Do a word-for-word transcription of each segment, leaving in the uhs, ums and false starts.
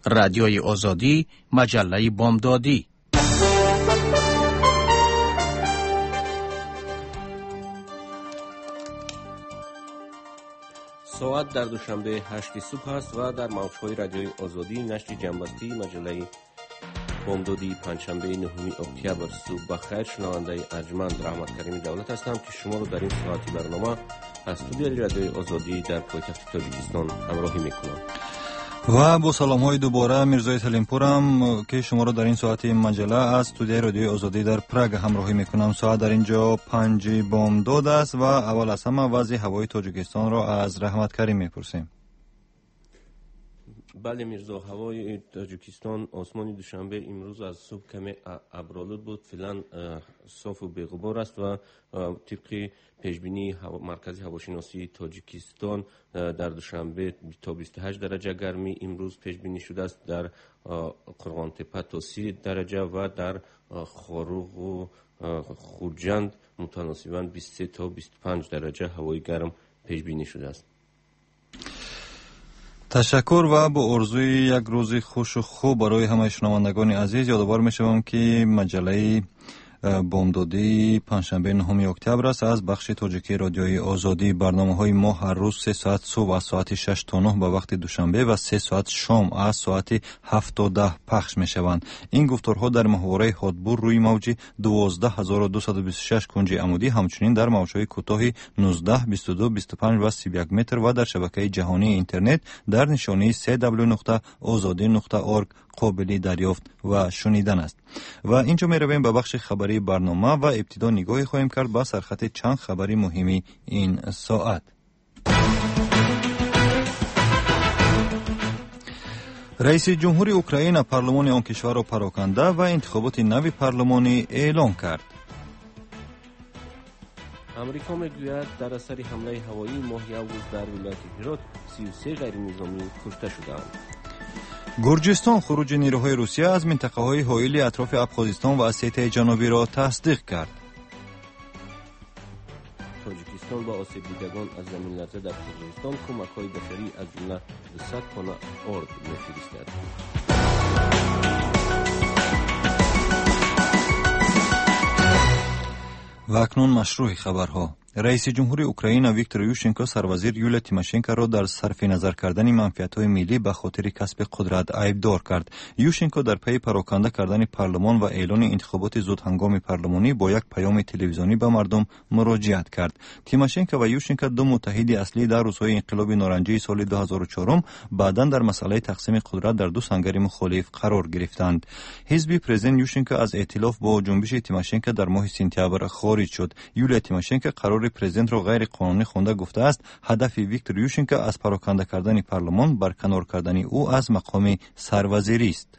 رادیوی آزادی، مجله بامدادی. ساعت در دوشنبه هشت صبح است و در موج‌های رادیوی آزادی نشر جنبستی مجله بامدادی پنجشنبه نهم اکتبر. صبح بخیر. شنونده ارجمند رحمت کریمی دولت هستم که شما رو در این ساعتی برنامه از استودیوی رادیوی آزادی در پایتخت تاجیکستان همراهی میکنم. و با سلام های دوباره میرزای سلیمپورم که شما رو در این ساعتی مجله از استودیوی رادیوی آزادی در پراگ همراهی میکنم. ساعت در اینجا پنج بامداد است و اول از همه وضع هوای تاجیکستان رو از رحمت کریم میپرسیم. بله میرزا، هوای تاجیکستان آسمان دوشنبه امروز از صبح کمی ابرآلود بود، فعلا صاف و بی‌غبار است و طبق پیشبینی مرکز هواشناسی تاجیکستان در دوشنبه تا بیست و هشت درجه گرمی امروز پیشبینی شده است، در قرغان تپه تا سی درجه و در خاروق و خورجند متناسباً بیست و سه تا بیست و پنج درجه هوای گرم پیشبینی شده است. تشکر و با آرزوی یک روز خوش و خوب برای همه شنوندگان عزیز یادآور می‌شوم که مجله بامدادی پنجشنبه نهم اکتبر است. از بخش تاجیکی رادیوی آزادی برنامه‌های ما هر روز سه ساعت صبح از ساعت شش تا نه به وقت دوشنبه و سه ساعت شام از ساعت هفت تا ده پخش می‌شوند. این گفتارها در محوره هادبور روی موج دوازده هزار و دویست و بیست و شش کنج عمودی، همچنین در موج‌های کوتاه نوزده، بیست و دو، بیست و پنج و سی و یک متر و در شبکه جهانی اینترنت در نشانی دبلیو دبلیو دبلیو نقطه azadi نقطه org قابل دریافت و شنیدن است. و اینجا می رویم به بخش خبری برنامه و ابتدا نگاهی خواهیم کرد به سرخط چند خبری مهمی این ساعت. رئیس جمهوری اوکراین پارلمان آن کشور را پراکنده و انتخابات نو پارلمانی اعلام کرد. امریکا میگوید در اثر حمله هوایی ماه اوگوست در ولایت هرات سی و سه غیر نظامی کشته شدند. گرجستان خروج نیروهای روسیه از منطقه‌های حائل اطراف ابخازستان و اسیته جنوبی را تصدیق کرد. تاجیکستان با آسیب دیدگان از زمین لرزه در قرغیزستان کمک‌های بشری از جمله صد تن آرد می‌فرستد. و اکنون مشروع خبرها. رئیس جمهوری اوکراین ویکتور یوشنکو سروزیر یولیا تیماشنکو را در صرف نظر کردن منفعت‌های ملی به خاطر کسب قدرت عیبدار کرد. یوشنکو در پی پراکنده کردن پارلمان و اعلان انتخابات زودهنگام پارلمانی با یک پیام تلویزیونی به مردم مراجعت کرد. تیماشنکو و یوشنکو دو متحد اصلی در روزهای انقلاب نارنجی سال دو هزار و چهار بعداً در مسئله تقسیم قدرت در دو سنگر مخالف قرار گرفتند. حزب پرزیدنت یوشنکو از ائتلاف با جنبش تیماشنکو در ماه سپتامبر خارج شد. یولیا تیماشنکو قرار پرزیدنت را غیر قانونی خوانده گفته است هدف ویکتور یوشنکو از پراکنده کردن پارلمان برکنار کردن او از مقام سروزیری است.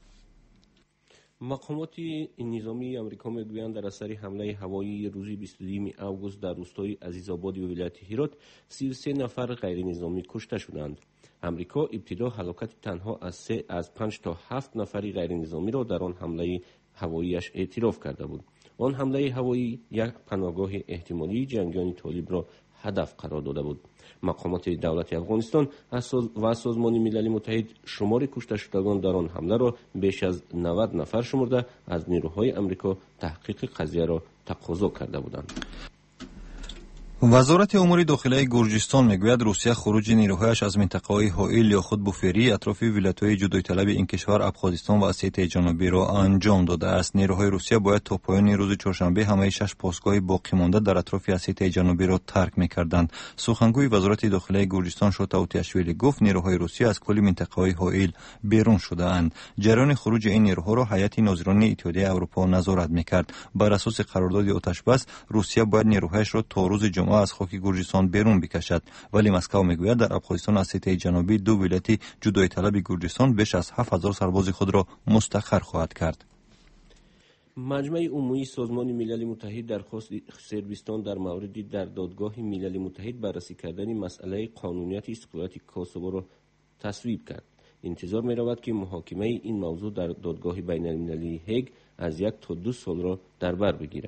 مقامات نظامی آمریکا میگویند در اثر حمله هوایی روز بیست و دو اوگوست در روستای عزیزآباد و ولایت هرات سی و سه نفر غیر نظامی کشته شدند. آمریکا ابتدا هلاکت تنها از سه از پنج تا هفت نفری غیر نظامی را در آن حمله هواییش اعتراف کرده بود. آن حمله هوایی یک پناهگاه احتمالی جنگیان طالب را هدف قرار داده بود. مقامات دولت افغانستان و سازمان ملل متحد شمار کشته شدگان در آن حمله را بیش از نود نفر شمرده از نیروهای آمریکا تحقیق قضیه را تقاضا کرده بودند. وزارت امور داخلی گرجستان میگوید روسیه خروج نیروهایش از منطقه‌های حائل یا خود بوفری اطراف ولایت‌های جدایی طلب این کشور ابخازستان و اسیته جنوبی را انجام داده است. نیروهای روسیه باید تا پایان روز چهارشنبه همه شش پاسگاه باقی مانده در اطراف اسیته جنوبی را ترک می‌کردند. سخنگوی وزارت داخلی گرجستان شوتاوتیاشویلی گفت نیروهای روسیه از کل منطقه‌های حائل بیرون شده‌اند. جریان خروج این نیروها را هیئت ناظران اتحادیه اروپا نظارت می‌کرد. بر اساس قرارداد آتش‌بس روسیه باید نیروهایش را تا روز جمعه از خاک گرجستان بیرون بکشد، ولی مسکو میگوید در ابخازستان اسیته جنوبی دو ولایت جدایی طلب گرجستان بیش از هفت هزار سرباز خود را مستقر خواهد کرد. مجمع عمومی سازمان ملل متحد درخواست صربستان در موردی در دادگاه ملل متحد بررسی کردن مسئله قانونیت استقلالیت کوسوو را تصویب کرد. انتظار می رود که محاکمه این موضوع در دادگاه بین المللی هگ از یک تا دو سال را در بر بگیرد.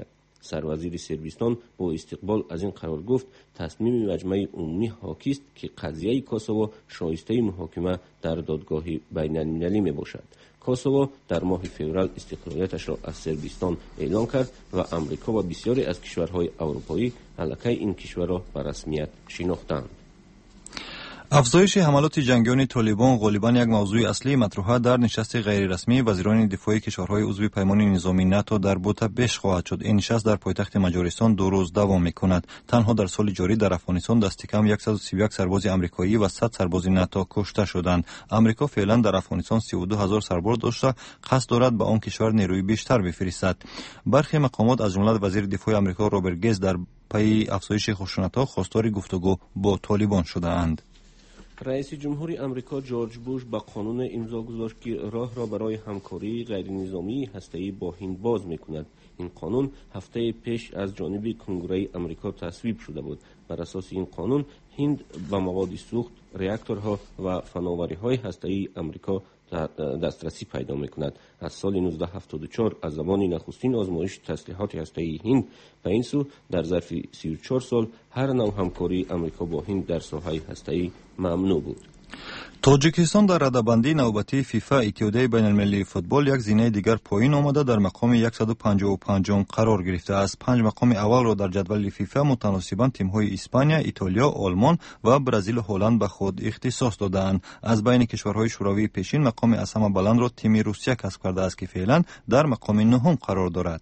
سروزیر صربستان با استقبال از این قرار گفت تصمیم مجمع عمومی حاکی است که قضیه کوسوو شایسته محاکمه در دادگاه بین المللی می باشد. کوسوو در ماه فوریه استقلالیتش را از صربستان اعلام کرد و آمریکا و بسیاری از کشورهای اروپایی علاقه این کشور را به رسمیت شناختند. افزایش حملات جنگیان طالبان غالباً یک موضوع اصلی مطرح در نشست غیررسمی وزیران دفاع کشورهای عضو پیمان نظامی ناتو در بوداپست خواهد شد. این نشست در پایتخت مجارستان دو روز دوام می‌کند. تنها در سال جاری در افغانستان دست کم صد و سی و یک سرباز آمریکایی و صد سرباز ناتو کشته شدند. آمریکا فعلا در افغانستان سی و دو هزار سرباز داشته قصد دارد به آن کشور نیروی بیشتر بفرستد. برخی مقامات از جمله وزیر دفاع آمریکا رابرت گیتس در پی افزایش خشونت‌ها خواستار گفتگو با طالبان شده‌اند. رئیس جمهور آمریکا جورج بوش با قانون امضا گذاشت که راه را برای همکاری غیر نظامی هسته‌ای با هند باز می‌کند. این قانون هفته پیش از جانب کنگره آمریکا تصویب شده بود. بر اساس این قانون هند با مواد سوخت، راکتورها و فناوری‌های هسته‌ای آمریکا دسترسی پیدا می‌کند. از سال نوزده هفتاد و چهار از زمان نخستین آزمایش تسلیحات هسته‌ای هند به این سو در ظرف سی و چهار سال هر نوع همکاری آمریکا با هند در ساحه هسته‌ای ممنوع بود. تاجیکستان در رده‌بندی نوبتی فیفا اتحادیه بین المللی فوتبال یک زینه دیگر پایین آمده در مقام صد و پنجاه و پنج قرار گرفته است. پنج مقام اول را در جدول فیفا متناسباً تیم‌های اسپانیا، ایتالیا، آلمان و برزیل و هلند به خود اختصاص دادند. از بین کشورهای شوروی پیشین مقام از همه بلند را تیم روسیه کسب کرده است که فعلا در مقام نهم قرار دارد.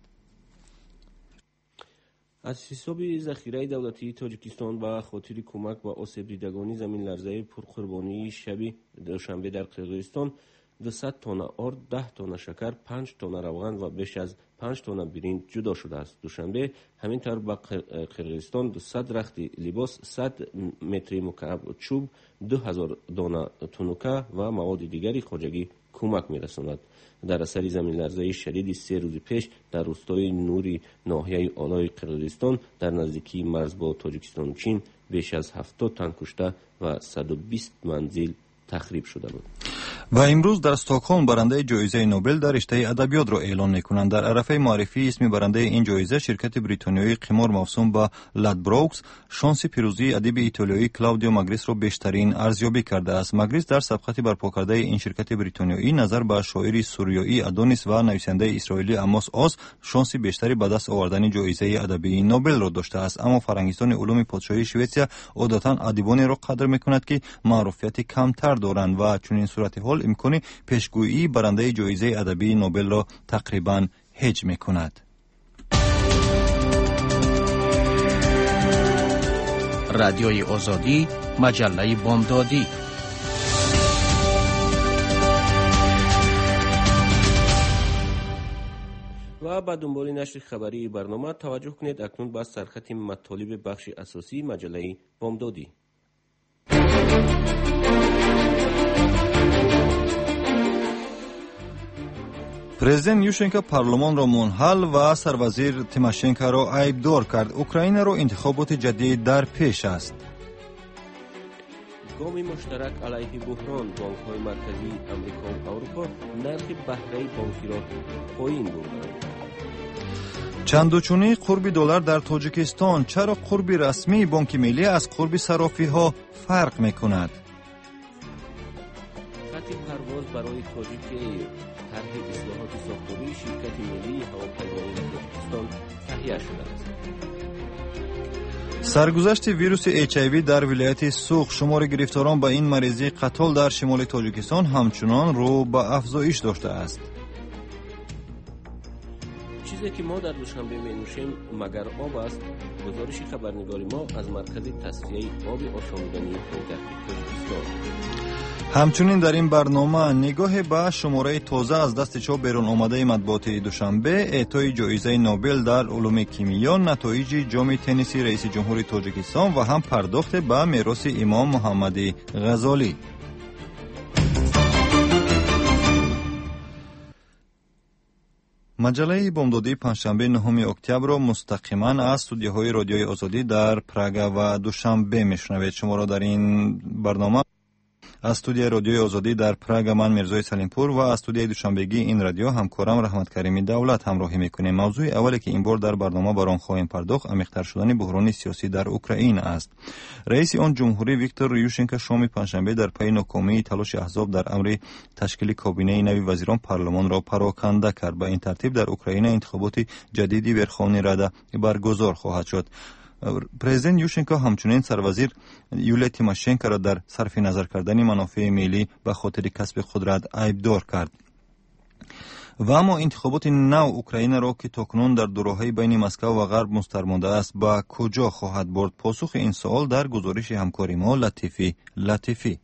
از حساب ذخیره دولتی تاجیکستان و خاطر کمک به آسیب دیدگان زمین لرزه پرقربانی شب دوشنبه در قرقیزستان دویست تن آرد، ده تن شکر، پنج تن روغن و بیش از پنج تن برنج جدا شده است. دوشنبه همینطور به قرقیزستان دویست رخت لباس، صد متر مکعب چوب، دو هزار دانه تونوکه و مواد دیگری خواجگی کمک می‌رساند. در اثر زمین لرزه شدید سه روز پیش در روستای نوری ناحیه آلای قرقیزستان در نزدیکی مرز با تاجیکستان و چین بیش از هفتاد تن کشته و صد و بیست منزل تخریب شده بود. و امروز در استکهلم برنده جایزه نوبل در رشته ادبیات را اعلان می‌کنند. در عرفه معرفی اسم برنده این جایزه شرکت بریتانیایی قمار موسوم به لادبروکس شانس پیروزی ادیب ایتالیایی کلاودیو ماگریس را بیشترین ارزیابی کرده است. ماگریس در سبقت برپا کرده این شرکت بریتانیایی نظر به شاعر سوریایی ادونیس و نویسنده اسرائیلی اموس آز شانس بیشتری به دست آوردن جایزه ادبی نوبل را داشته است. اما فرنگستان علوم پادشاهی سوئیسیا عادتاً ادیبانی را قدر می‌کند که معروفیت کمتر دارند و چون این صورت حال امکان پیشگویی برنده جایزه ادبی نوبل را تقریباً حجم می‌کند. رادیوی آزادی، مجله بامدادی. و با دنبال نشر خبری برنامه توجه کنید اکنون به سرخط مطالب بخش اساسی مجله بامدادی. پرزیدنت یوشنکو پارلمان را منحل و سروزیر تیماشنکو را عیبدار کرد. اوکراین را انتخابات جدید در پیش است. گام مشترک علیه بحران بانک‌های مرکزی آمریکا و اروپا نرخ بهره بانکی را پایین بردند. چندوچونی قرب دلار در تاجیکستان. چرا قرب رسمی بانک ملی از قرب صرافی ها فرق می‌کند؟ خط پرواز برای تاجیک ایر طرح اصلاحات ساختاری شرکت ملی هواپیمایی تاجیکستان تهیه شده است. سرگذشت ویروس اچ آی وی در ولایت سوخ شمار گرفتاران با این مریضی قتل در شمال تاجیکستان همچنان رو به افزایش داشته است. چیزی که ما در دوشنبه می نوشیم مگر آب است. گزارش خبرنگار ما از مرکز تصفیه آب آشامیدنی پایتخت تاجیکستان. همچنین در این برنامه نگاه به شماره تازه از دست چاپ بیرون آمده مطبوعات دوشنبه، اعطای جایزه نوبل در علوم کیمیا، نتایج جام تنیسی رئیس جمهور تاجیکستان و هم پرداخت به میراث امام محمد غزالی. مجله بامدادی پنجشنبه نهم اکتبر را مستقیما از استودیوهای رادیوی آزادی در پراگ و دوشنبه میشنوید. شما را در این برنامه از استودیوی رادیوی آزادی در پراگ من میرزای سلیمپور و از استودیوی دوشنبگی این رادیو همکارم رحمت کریمی دولت همراهی میکنیم. موضوع اولی که این بار در برنامه بر آن خواهیم پرداخت عمیق‌تر شدن بحران سیاسی در اوکراین است. رئیس آن جمهوری ویکتور یوشنکو شام پنجشنبه در پی ناکامی تلاش احزاب در امر تشکیل کابینه نوی وزیران پارلمان را پراکنده کرد. به این ترتیب در اوکراین انتخابات جدیدی ورخوانی رده برگزار خواهد شد. پرزیدنت یوشنکو همچنین سروزیر یولیا تیماشنکو را در صرف نظر کردن منافع ملی به خاطر کسب قدرت عیبدار کرد. و اما انتخابات نو اوکراین را که تاکنون در دوراهی بین مسکو و غرب مسترمانده است به کجا خواهد برد؟ پاسخ این سوال در گزارش همکاری ما لطیفی لطیفی.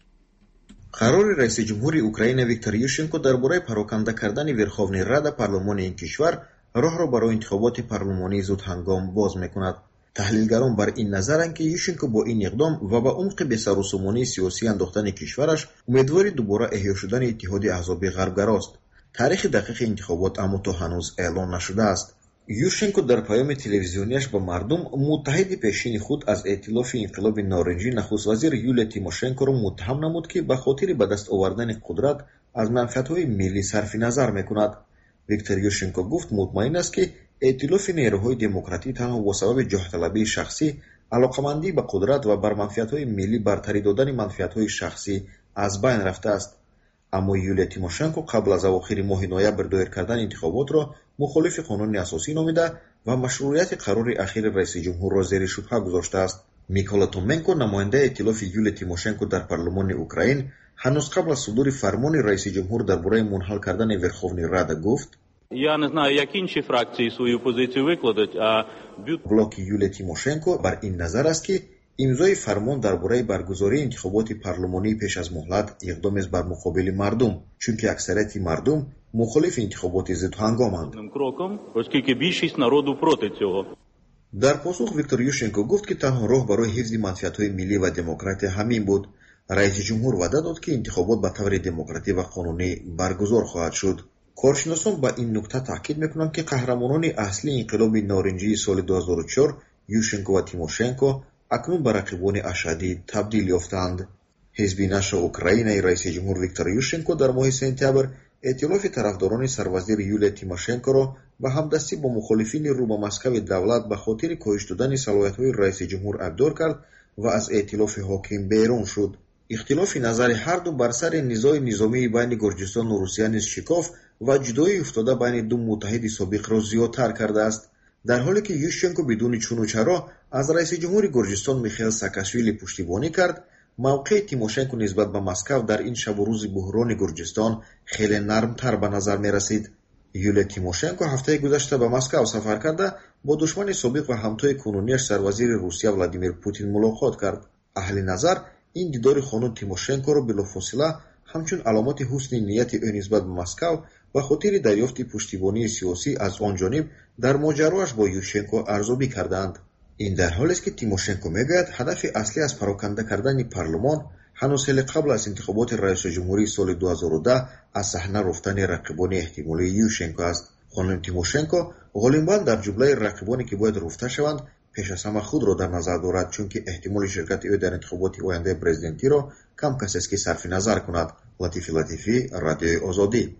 قرار رئیس جمهوری اوکراین ویکتور یوشنکو درباره پراکنده کردن ورخوانی رده پارلمان این کشور راه را برای انتخابات پارلمانی زود هنگام باز میکند. تحلیلگران بر این نظرند که یوشنکو با این اقدام و با عمق بسروسمانی سیاسی انداختن کشورش امیدواری دوباره احیا شدن اتحاد احزاب غربگراست. تاریخ دقیق انتخابات اما تا هنوز اعلان نشده است. یوشنکو در پیام تلویزیونیش با مردم متحد پیشین خود از ائتلاف انقلاب نارنجی نخست وزیر یولیا تیماشنکو را متهم نمود که به خاطر به دست آوردن قدرت از منفعت‌های ملی صرف نظر میکند. ویکتور یوشنکو گفت مطمئن است که ائتلاف نیروهای دموکراتی تنها با سبب جاه طلبی شخصی، علاقمندی به قدرت و بر منفعت‌های ملی برتری دادن منفعت‌های شخصی از بین رفته است. اما یولیا تیماشنکو قبل از اواخر ماه نوامبر دایر کردن انتخابات را مخالف قانون اساسی نامیده و مشروعیت قرار اخیر رئیس جمهور را زیر شبهه گذاشته است. میکالا تومنکو نماینده ائتلاف یولیا تیماشنکو در پارلمان اوکراین هنوز قبل از صدور فرمان رئیس جمهور درباره منحل کردن ورخوانی رده گفت: Я не знаю, як інші фракції свою позицію викладуть, а блок یولیا تیماشنکو بر این نظر است که امضای فرمان درباره برگزاری انتخابات پارلمانی پیش از مهلت اقدام است بر مقابل مردم، چون که اکثریت مردم مخالف انتخابات زود هنگامند. оскільки більшість народу проти цього. در پاسخ ویکتور یوشنکو گفت که تنها راه برای حفظ منفعت‌های ملی و دموکراتی همین بود. رئیس جمهور وعده داد که انتخابات به طور دموکراتیک و قانونی برگزار خواهد شد. کارشناسان با این نکته تاکید میکنند که قهرمانان اصلی انقلاب نارنجی سال دو هزار و چهار یوشنکو و تیماشنکو اکنون به رقیبان اشدی تبدیل یافتند. حزب نشر اوکراین رئیس جمهور ویکتور یوشنکو در ماه سپتامبر ائتلاف طرفداران سروزیر یولیا تیماشنکو را به همدستی با مخالفین رو به مسکو دولت به خاطر کاهش دادن صلاحیت‌های رئیس جمهور عبدار کرد و از ائتلاف حاکم بیرون شد. اختلاف نظر هر دو بر سر نزاع نظامی بین گرجستان و روسیه نیز شکاف و جدایی افتاده بین دو متحد سابق را زیادتر کرده است. در حالی که یوشنکو بدون چون و چرا از رئیس جمهور گرجستان میخائیل ساکاشویلی پشتیبانی کرد، موقع تیماشنکو نسبت به مسکو در این شب و روز بحران گرجستان خیلی نرمتر به نظر می رسید. یولیا تیماشنکو هفته گذشته به مسکو سفر کرده با دشمن سابق و همتای کنونیش سروزیر روسیه ولادیمیر پوتین ملاقات کرد. اهل نظر این دیدار خانم تیماشنکو را بلافاصله همچون علامت حسن نیت او نسبت به مسکو و خاطر دریافت پشتیبانی سیاسی از آن جانب در ماجراش با یوشنکو ارزیابی کردند. این در حالی است که تیماشنکو میگوید هدف اصلی از پراکنده کردن پارلمان هنوز خیلی قبل از انتخابات رئیس جمهوری سال دو هزار و ده از صحنه رفتن رقیبان احتمالی یوشنکو است. خانم تیماشنکو غالبا در جمله رقیبانی که باید رفته شوند پیش از همه خود را در نظر دارد، چون که احتمال شرکت او در انتخابات آینده پرزیدنتی را کم کسی است که صرف نظر کند. لطیفی لطیفی، رادیوی آزادی.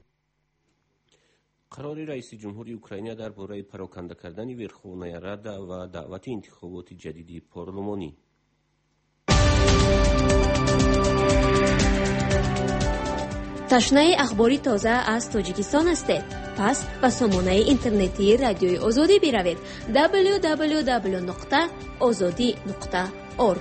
قرار رئیس جمهوری اوکراین درباره پراکنده کردن ورخوانی رده و دعوت انتخابات جدیدی پارلمانی. تشنه اخباری تازه از تاجیکستان هستید؟ پس به سامانه اینترنتی رادیوی آزادی بروید دبلیو دبلیو دبلیو نقطه آزادی نقطه اورگ.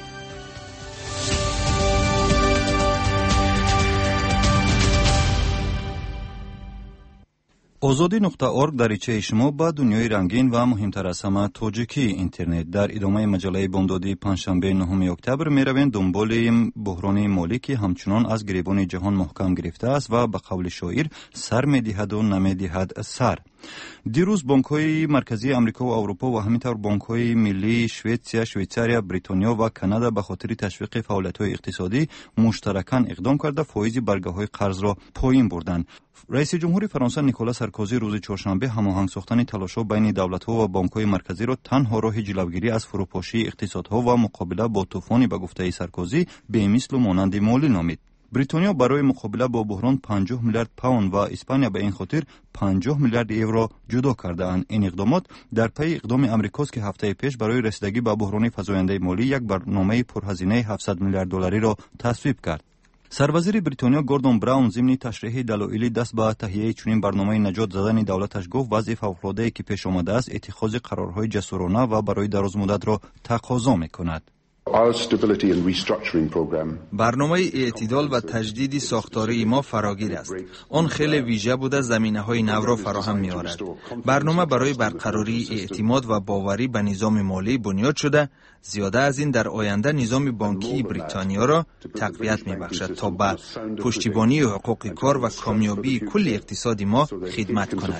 آزادی نقطه اورگ دریچه شما با دنیای رنگین و مهمتر از همه تاجیکی اینترنت. در ادامه مجله بامدادی پنجشنبه نهم اکتبر می رویم دنبال بحران مالی که همچنان از گریبان جهان محکم گرفته است و به قول شاعر سر می دهد و نمی دهد سر. دیروز بانک‌های مرکزی آمریکا و اروپا و همینطور بانک‌های ملی شوئیسریا، شویچاریا، بریتانیا و کانادا به خاطر تشویق فعالیت‌های اقتصادی مشترکاً اقدام کرده فایز برگه‌های قرض را پایین بردند. رئیس جمهور فرانسه نیکولا سارکوزی سارکوزی روز چهارشنبه هماهنگ ساختن تلاش‌ها بین دولت‌ها و بانک‌های مرکزی را تنها راه جلوگیری از فروپاشی اقتصادها و مقابله با طوفانی به گفته سارکوزی به مثل و مانند مالی نامید. بریتانیا برای مقابله با بحران پنجاه میلیارد پوند و اسپانیا به این خاطر پنجاه میلیارد یورو جدا کرده‌اند. این اقدامات در پی اقدام امریکاست که هفته پیش برای رسیدگی به بحران فزاینده مالی یک برنامه پرهزینه هفتصد میلیارد دلاری را تصویب کرد. سروزیر بریتانیا گوردون براون ضمن تشریح دلایل دست به تهیه چنین برنامه نجات زدن دولتش گفت وضع فوق‌العاده‌ای که پیش آمده است اتخاذ قرارهای جسورانه و برای دراز مدت را تقاضا می‌کند. برنامه اعتدال و تجدید ساختاری ما فراگیر است. آن خیلی ویژه بوده زمینه‌های نو را فراهم می‌آورد. برنامه برای برقراری اعتماد و باوری به نظام مالی بنیاد شده، زیاده از این در آینده نظام بانکی بریتانیا را تقویت می‌بخشد تا به پشتیبانی حقوق کار و کامیابی کل اقتصاد ما خدمت کند.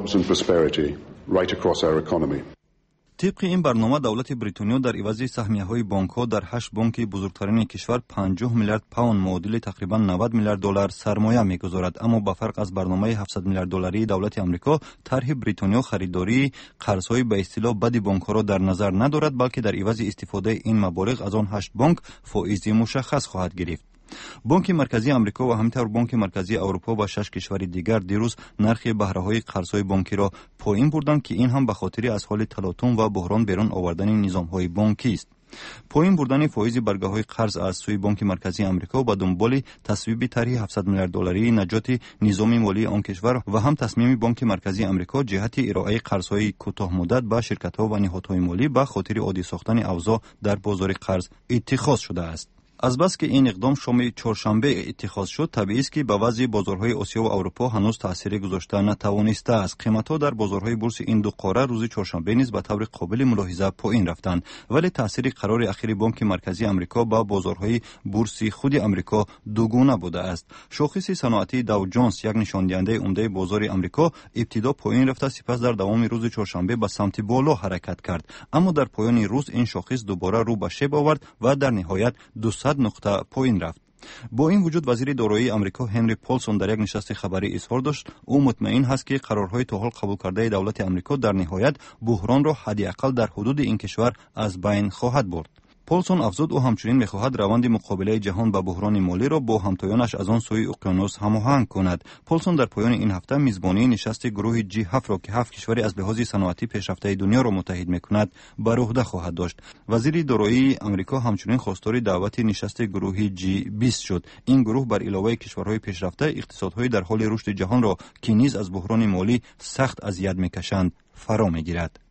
طبق این برنامه دولت بریتانیا در عوض سهمیه‌های بانک‌ها در هشت بانک بزرگترین کشور پنجاه میلیارد پوند معادل تقریباً نود میلیارد دلار سرمایه می‌گذارد، اما به فرق از برنامه هفتصد میلیارد دلاری دولت آمریکا طرح بریتانیا خریداری قرض‌های به اصطلاح بد بانک‌ها را در نظر ندارد، بلکه در عوض استفاده این مبالغ از آن هشت بانک فائز مشخص خواهد گرفت. بانک مرکزی آمریکا و همینطور بانک مرکزی اروپا و شش کشور دیگر دیروز نرخ بهره‌های قرض‌های بانکی را پایین بردند که این هم به خاطر از حال تلاطم و بحران بیرون آوردن نظام‌های بانکی است. پایین بردن فایز برگه‌های قرض از سوی بانک مرکزی آمریکا با دنبال تصویب طرح هفتصد میلیارد دلاری نجات نظام مالی آن کشور و هم تصمیم بانک مرکزی آمریکا جهت ارائه قرض‌های کوتاه مدت به شرکت‌ها و نهادهای مالی به خاطر عادی ساختن اوضاع در بازار قرض اتخاذ شده است. از بس که این اقدام شام چهارشنبه اتخاذ شد، طبیعی است که به وضع بازارهای آسیا و اروپا هنوز تأثیر گذاشته نتوانسته است. قیمت‌ها در بازارهای بورس این دو قاره روز چهارشنبه نیز به طور قابل ملاحظه پایین رفتند، ولی تأثیر قرار اخیر بانک مرکزی آمریکا با بازارهای بورسی خود آمریکا دوگانه بوده است. شاخص صنعتی داو جونز یک نشاندهنده عمده بازار آمریکا ابتدا پایین رفته، سپس در دوام روز چهارشنبه به سمت بالا حرکت کرد، اما در پایان روز این شاخص دوباره رو به شب آورد و در نهایت دویست نقطه پایین رفت. با این وجود وزیر دارایی آمریکا هنری پولسون در یک نشست خبری اظهار داشت او مطمئن هست که قرارهای تا حال قبول کرده دولت آمریکا در نهایت بحران را حداقل در حدود این کشور از بین خواهد برد. پولسون افزود او همچنین می‌خواهد روند مقابله جهان با بحران مالی را با همتایانش از آن سوی اقیانوس هماهنگ کند. پولسون در پایان این هفته میزبانی نشست گروه جی هفت را که هفت کشور از لحاظ صنعتی پیشرفته دنیا را متحد می‌کند بر عهده خواهد داشت. وزیر دارایی آمریکا همچنین خواستار دعوت نشست گروه جی بیست شد. این گروه بر علاوه کشورهای پیشرفته اقتصادهای در حال رشد جهان را که نیز از بحران مالی سخت اذیت می‌کشند فرا می‌گیرد.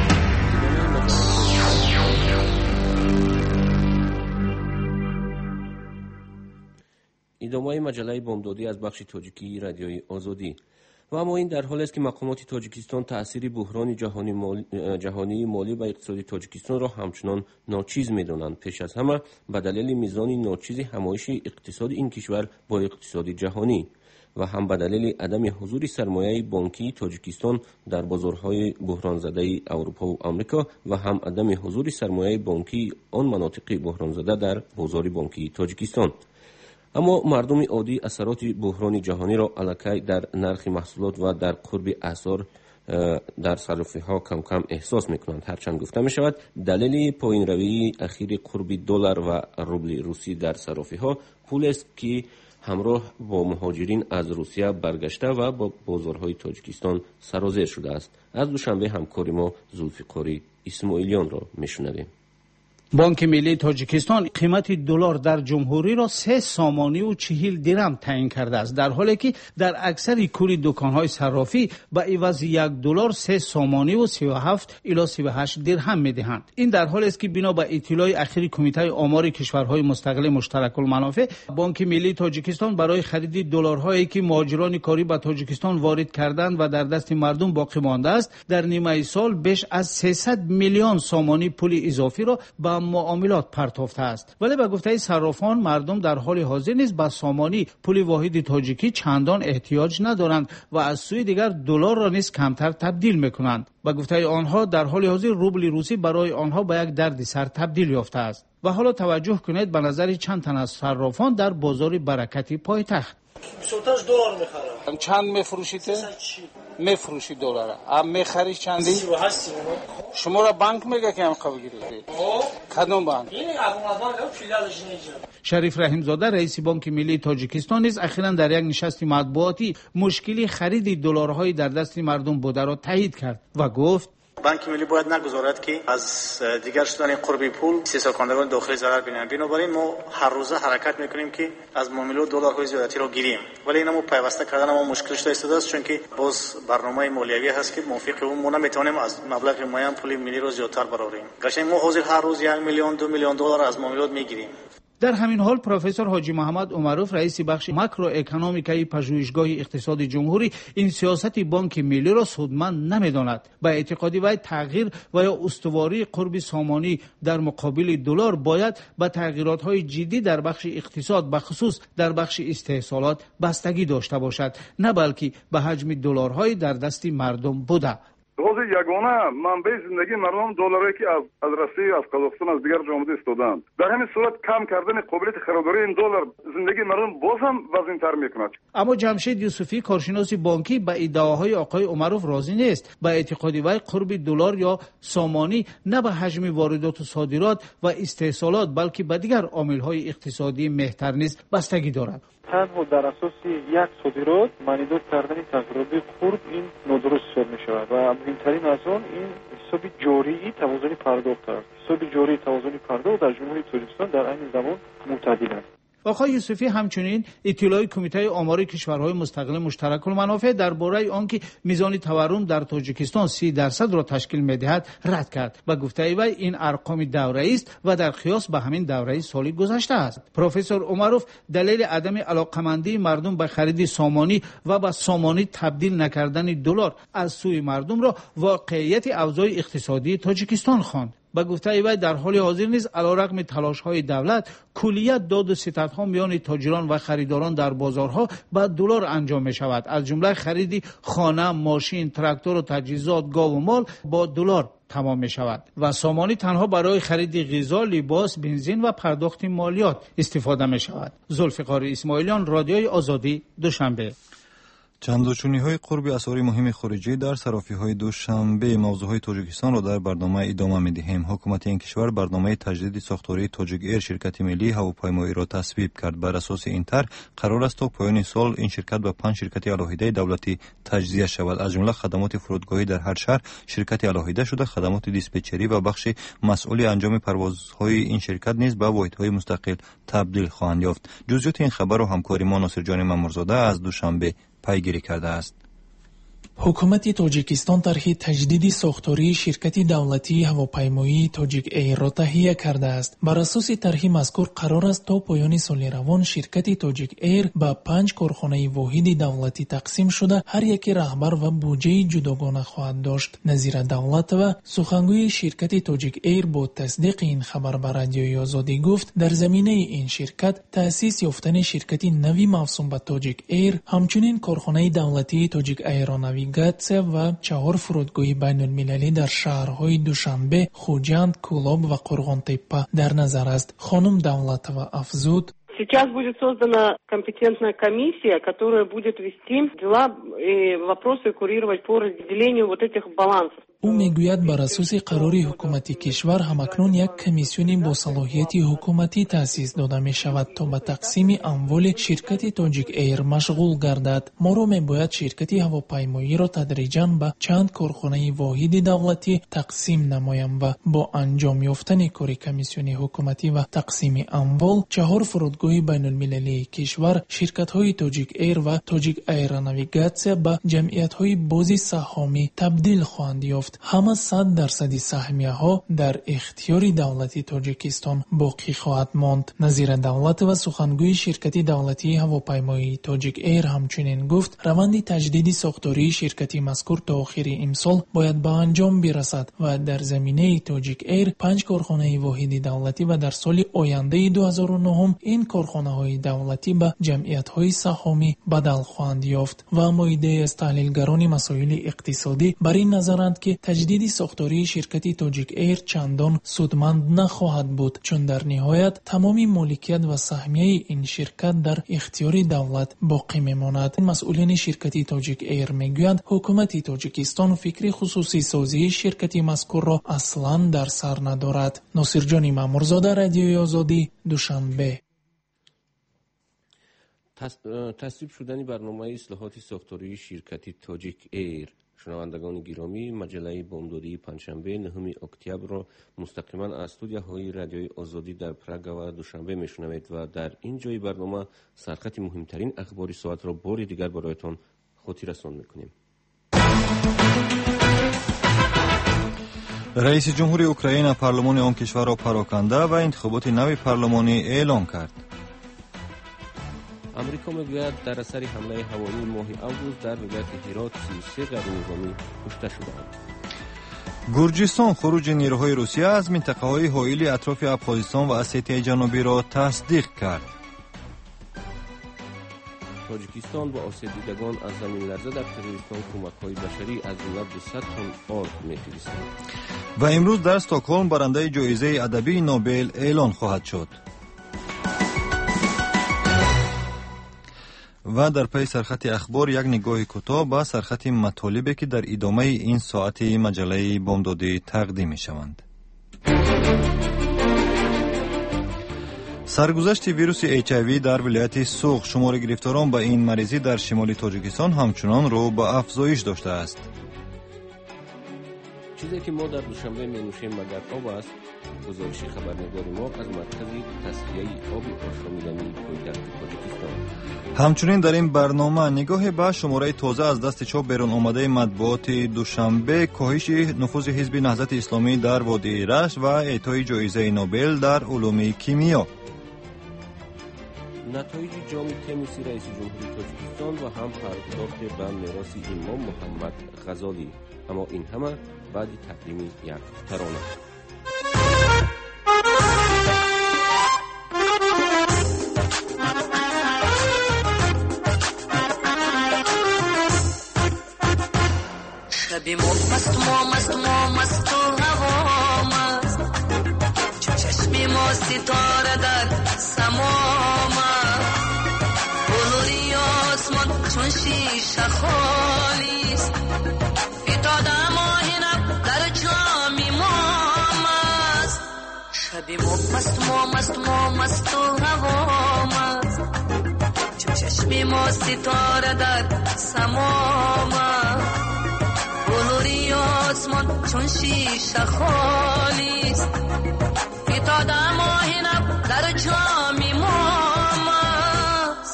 ادامه مجله بامدادی از بخش تاجیکی رادیوی آزادی. و اما این در حالی است که مقامات تاجیکستان تأثیر بحران جهانی مالی, جهانی مالی و اقتصادی تاجیکستان را همچنان ناچیز می‌دانند. پیش از همه به دلیل میزان ناچیز همایش اقتصاد این کشور با اقتصاد جهانی و هم به دلیل عدم حضور سرمایه بانکی تاجیکستان در بازارهای بحران زده اروپا و آمریکا و هم عدم حضور سرمایه بانکی آن مناطق بحران زده در بازار بانکی تاجیکستان. اما مردم عادی اثرات بحران جهانی را الکی در نرخ محصولات و در قرب اسعار در صرافی ها کم کم احساس میکنند. هرچند گفته می شود دلیل پایین روی اخیر قرب دلار و روبل روسی در صرافی ها پول است که همراه با مهاجرین از روسیه برگشته و با بازارهای تاجیکستان سرازیر شده است. از دوشنبه همکار ما ذوالفقار اسماعیلیان را میشنویم. بانک ملی تاجیکستان قیمت دلار در جمهوری را سه سامانی و چهل درم تعیین کرده است، در حالی که در اکثر کل دکان‌های صرافی به عوض یک دلار سه سامانی و سی و هفت الی سی و هشت درهم می‌دهند. این در حالی است که بنا به اطلاع اخیر کمیته آمار کشورهای مستقل مشترک المنافع، بانک ملی تاجیکستان برای خرید دلارهایی که مهاجران کاری به تاجیکستان وارد کردند و در دست مردم باقی مانده است، در نیمه سال بیش از سیصد میلیون سامانی پول اضافی را به معاملات پرداخته است. ولی به گفته صرافان مردم در حال حاضر نیز به سامانی پول واحد تاجیکی چندان احتیاج ندارند و از سوی دیگر دلار را نیز کمتر تبدیل میکنند. به گفته آنها در حال حاضر روبل روسی برای آنها به یک دردسر تبدیل یافته است. و حالا توجه کنید به نظر چند تن از صرافان در بازار برکتی پایتخت. بیست دلار میخرم. چند میفروشید؟ میفروشید دلار. ام میخری چندی؟ سی و هشت. شما را بانک میگه که ام قبول گرفتید. کدوم بانک؟ این افغان بانک فیلیالش نیست. شریف رحیم زاده رئیس بانک ملی تاجیکستان نیز اخیراً در یک نشست مطبوعاتی مشکلی خرید دلارهای در دست مردم بوده را تایید کرد و گفت بانک ملی باید نگذارد که از دیگر شدن قربی پول استحصال کنندگان داخلی ضرر ببینند. بنابراین ما هر روزه حرکت میکنیم که از معاملات دلارهای زیادتی را گیریم، ولی اینا ما پیوسته کردن ما مشکلش ایستاده است، چون که باز برنامه مالیوی هست که موافق اون ما نمیتونیم از مبلغ معین پول ملی را زیادتر برآوریم. قشنگ ما حاضر هر روز یک میلیون دو میلیون دلار از معاملات میگیریم. در همین حال پروفسور حاجی محمد عمروف رئیس بخش ماکرو اکونومیکای پژوهشگاه اقتصاد جمهوری این سیاست بانک ملی را سودمند نمیداند. با اعتقاد وی تغییر و یا استواری قرب سامانی در مقابل دلار باید به تغییرات‌های جدی در بخش اقتصاد به خصوص در بخش استحصالات بستگی داشته باشد، نه بلکه به حجم دلارهای در دست مردم بوده. روزی یگانه منبع زندگی مردم دلاری که از از روسیه از قزاقستان از دیگر جامعه استادند. در همین صورت کم کردن قابلیت خریداری این دلار زندگی مردم باز هم وزین‌تر میکند. اما جمشید یوسفی کارشناس بانکی به ادعاهای آقای عمروف راضی نیست. به اعتقاد وی قرب دلار یا سامانی نه به حجم واردات و صادرات و استحصالات بلکه به دیگر عامل‌های اقتصادی مهتر نیز بستگی دارد. تنها در اساس یک صادرات مانیدار کردن تقریبی خرد این نادرست حساب می شود و مهمترین از آن این حساب جاری توازن پرداخت است. حساب جاری توازن پرداخت در جمهوری تاجیکستان در این زمان معتدل است. آقای یوسفی همچنین اطلاع کمیته آمار کشورهای مستقل مشترک المنافع درباره آنکه میزان تورم در تاجیکستان سی درصد را تشکیل می‌دهد رد کرد و گفته وی این ارقام دوره‌ای است و در قیاس به همین دوره سال گذشته است. پروفسور عمروف دلیل عدم علاقمندی مردم به خرید سامانی و به سامانی تبدیل نکردن دلار از سوی مردم را واقعیت اوضاع اقتصادی تاجیکستان خواند. با گفته وی در حال حاضر نیز علیرغم تلاش‌های دولت کلیت داد و ستدها میان تاجران و خریداران در بازارها با دلار انجام می شود، از جمله خرید خانه، ماشین، تراکتور و تجهیزات، گاو و مال با دلار تمام می شود و سامانی تنها برای خرید غذا، لباس، بنزین و پرداخت مالیات استفاده می شود. ذوالفقار اسماعیلیان، رادیوی آزادی، دوشنبه. چندوچونی‌های قرب اسعار مهم خارجی در صرافی‌های دوشنبه موضوعهای تاجیکستان را در برنامه ادامه می‌دهیم. حکومت این کشور برنامه تجدید ساختاری تاجیک ایر شرکت ملی هواپیمایی را تصویب کرد. بر اساس این طرح قرار است تا پایان سال این شرکت به پنج شرکت علاهده دولتی تجزیه شود، از جمله خدمات فرودگاهی در هر شهر شرکت علاهده شده، خدمات دیسپچری و بخش مسئول انجام پروازهای این شرکت نیز به واحدهای مستقل تبدیل خواهند یافت. جزئیات این خبر را همکار ما ناصر جان ممرزاده از دوشنبه پیگیری کرده است. حکومت تاجیکستان طرح تجدید ساختاری شرکت دولتی هواپیمایی تاجیک ایر را تهیه کرده است. بر اساس طرح مذکور قرار است تا پایان سال روان شرکت تاجیک ایر با پنج کارخانه واحد دولتی تقسیم شده هر یک رهبر و بودجه جداگانه خواهد داشت. نظیر دولت و سخنگوی شرکت تاجیک ایر با تصدیق این خبر به رادیوی آزادی گفت در زمینه این شرکت تأسیس یافتن شرکت نوی موسوم به تاجیک ایر، همچنین کارخانه دولتی تاجیک ایروناویگاسیون و چهار فرودگاه بین المللی در شهرهای دوشنبه، خوجند، کولاب و قرغانتپه در نظر است. خانم دولت و افزود Сейчас будет создана компетентная комиссия, которая будет вести дела и вопросы курировать по разделению вот этих балансов. او میگوید بر اساس قرار حکومتی کشور همکنون یک کمیسیون با صلاحیت حکومتی تأسیس داده می شود تا به تقسیم اموال شرکت تاجیک ایر مشغول گردد. ما را می باید شرکت هواپیمایی را تدریجاً به چند کارخانه واحد دولتی تقسیم نمایم و با انجام یافتن کار کمیسیون حکومتی و تقسیم اموال چهار فرودگاه بین المللی کشور شرکت های تاجیک ایر و تاجیک ایروناویگاسیون به جمعیت های بازی سهامی تبدیل خواهند یافت. همه صد درصد سهمیه ها در اختیار دولتی تاجیکستان باقی خواهد ماند. نظیر دولت و سخنگوی شرکت دولتی هواپیمایی تاجیک ایر همچنین گفت روند تجدید ساختاری شرکت مذکور تا آخر امسال باید به انجام برسد و در زمینه تاجیک ایر پنج کارخانه واحد دولتی و در سال آینده دو هزار و نه این کارخانه های دولتی به جمعیت های سهامی بدل خواهند یافت. و مایده از تحلیلگران مسائل اقتصادی بر این نظرند که تجدید ساختاری شرکت تاجیک ایر چندان سودمند نخواهد بود، چون در نهایت تمام مالکیت و سهمیه این شرکت در اختیار دولت باقی میماند. مسئولین شرکت تاجیک ایر میگویند حکومت تاجیکستان فکر خصوصی سازی شرکت مذکور را اصلا در سر ندارد. ناصر جان مامورزاده، رادیوی آزادی، دوشنبه. تصویب شدن برنامه اصلاحات ساختاری شرکت تاجیک ایر. شنوندگان گرامی، مجله بامدادی پنجشنبه نهم اکتبر را مستقیما از استودیوهای رادیوی آزادی در پراگ و دوشنبه میشنوید و در این جای برنامه سرخط مهمترین اخبار ساعت را بار دیگر برایتان خاطر رسان میکنیم. رئیس جمهوری اوکراین پارلمان آن کشور را پراکنده و انتخابات نو پارلمانی اعلام کرد. امریکا میگوید در اثر حمله هوایی ماه اوگوست در ولایت هرات سی و سه غیرنظامی کشته شدند. گرجستان خروج نیروهای روسیه از منطقه‌های حائل اطراف ابخازستان و اسیتی جنوبی را تصدیق کرد. تاجیکستان با آسیب دیدگان از زمین لرزه در تروریستان کمک‌های بشری از جمله دویست تن آرد می‌فرستند. و امروز در استکهلم برنده جایزه ادبی نوبل اعلان خواهد شد. و در پی سرخط اخبار یک نگاه کوتاه به سرخط مطالبی که در ادامه این ساعت مجله بامدادی تقدیم می شوند. سرگذشت ویروس اچ آی وی در ولایت سوغ شمار گرفتاران با این مریضی در شمال تاجیکستان همچنان رو به افزایش داشته است. چیزی که ما در دوشنبه می نوشیم مگر آب است. گزارش خبرنگار ما از مرکز تصفیه آب آشامیدنی پایتخت تاجیکستان. همچنین در این برنامه نگاه به شماره تازه از دست چاپ بیرون آمده مطبوعات دوشنبه، کاهش نفوذ حزب نهضت اسلامی در وادی رشت و اعطای جایزه نوبل در علوم کیمیا. نتایج جام تنیس رئیس جمهوری تاجیکستان و هم پرداخت به میراث امام محمد غزالی. اما این همه بعد تقدیم یک ترانه. شبی ما مست ما مست ما مست و هوا مست، چو چشمی ما ستاره در سما مست، بلوری آسمان چون شیشه خالیست، فتاده ماهینم در جامی ما مست. شبی ما مست ما مست ما مست و هوا مست، چو چشمی ما ستاره در سما مست، بلوری آسمان چون شیشه خالیست، فتاده ماهینم در جامی ما مست.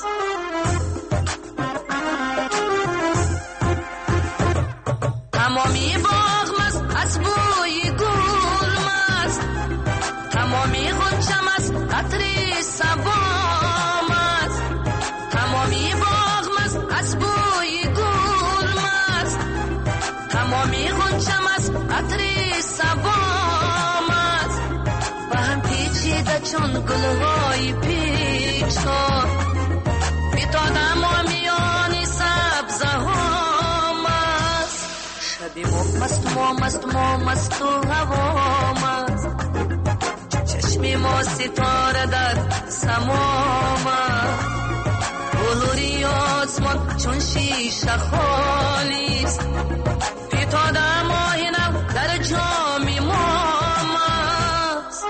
تمامی باغ مست از بوی گل مست، تمامی غنچه مست عطر صبا مست، تمامی باغ مست از بوی گل مست، تمامی غنچه مست عطر صبا مست، و هم پیچیده چون گلهای پیچان، فتاده ما میان سبزه ها مست. شبی ما مست ما مست ما مست و هوا مست، چشمی ما ستاره در سما مست، بلوری آسمان چون شیشه خالیست، فتاده ماهینم در جامی ما مست.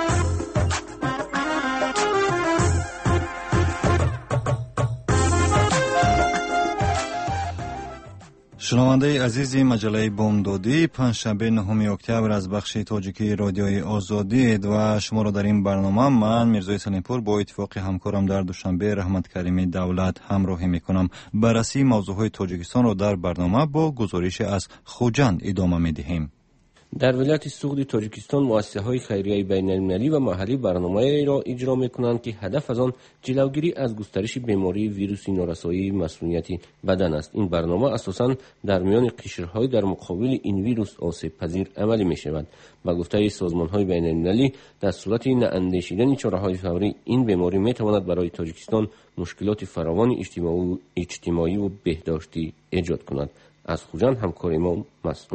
شنونده عزیزی مجله بامدادی، پنجشنبه نهم اکتبر از بخش تاجیکی رادیوی آزادی و شما را در این برنامه من میرزای سنیپور با اتفاق همکارم در دوشنبه رحمت کریمی دولت همراهی میکنم. بررسی موضوعهای تاجیکستان را در برنامه با گزارش از خوجند ادامه میدهیم. در ولایت سوغد تاجیکستان مؤسسه‌های خیریه بین‌المللی و محلی برنامه‌ای را اجرا می‌کنند که هدف از آن جلوگیری از گسترش بیماری ویروس نارسایی مسمومیت بدن است. این برنامه اساساً در میان قشرهای در مقابل این ویروس آسیب پذیر عملی می‌شود. با گفته سازمان‌های بین‌المللی در صورت نااندیشیدن چاره‌های فوری این بیماری می‌تواند برای تاجیکستان مشکلات فراوان اجتماعی و بهداشتی ایجاد کند. از خوجند همکار ما مسئول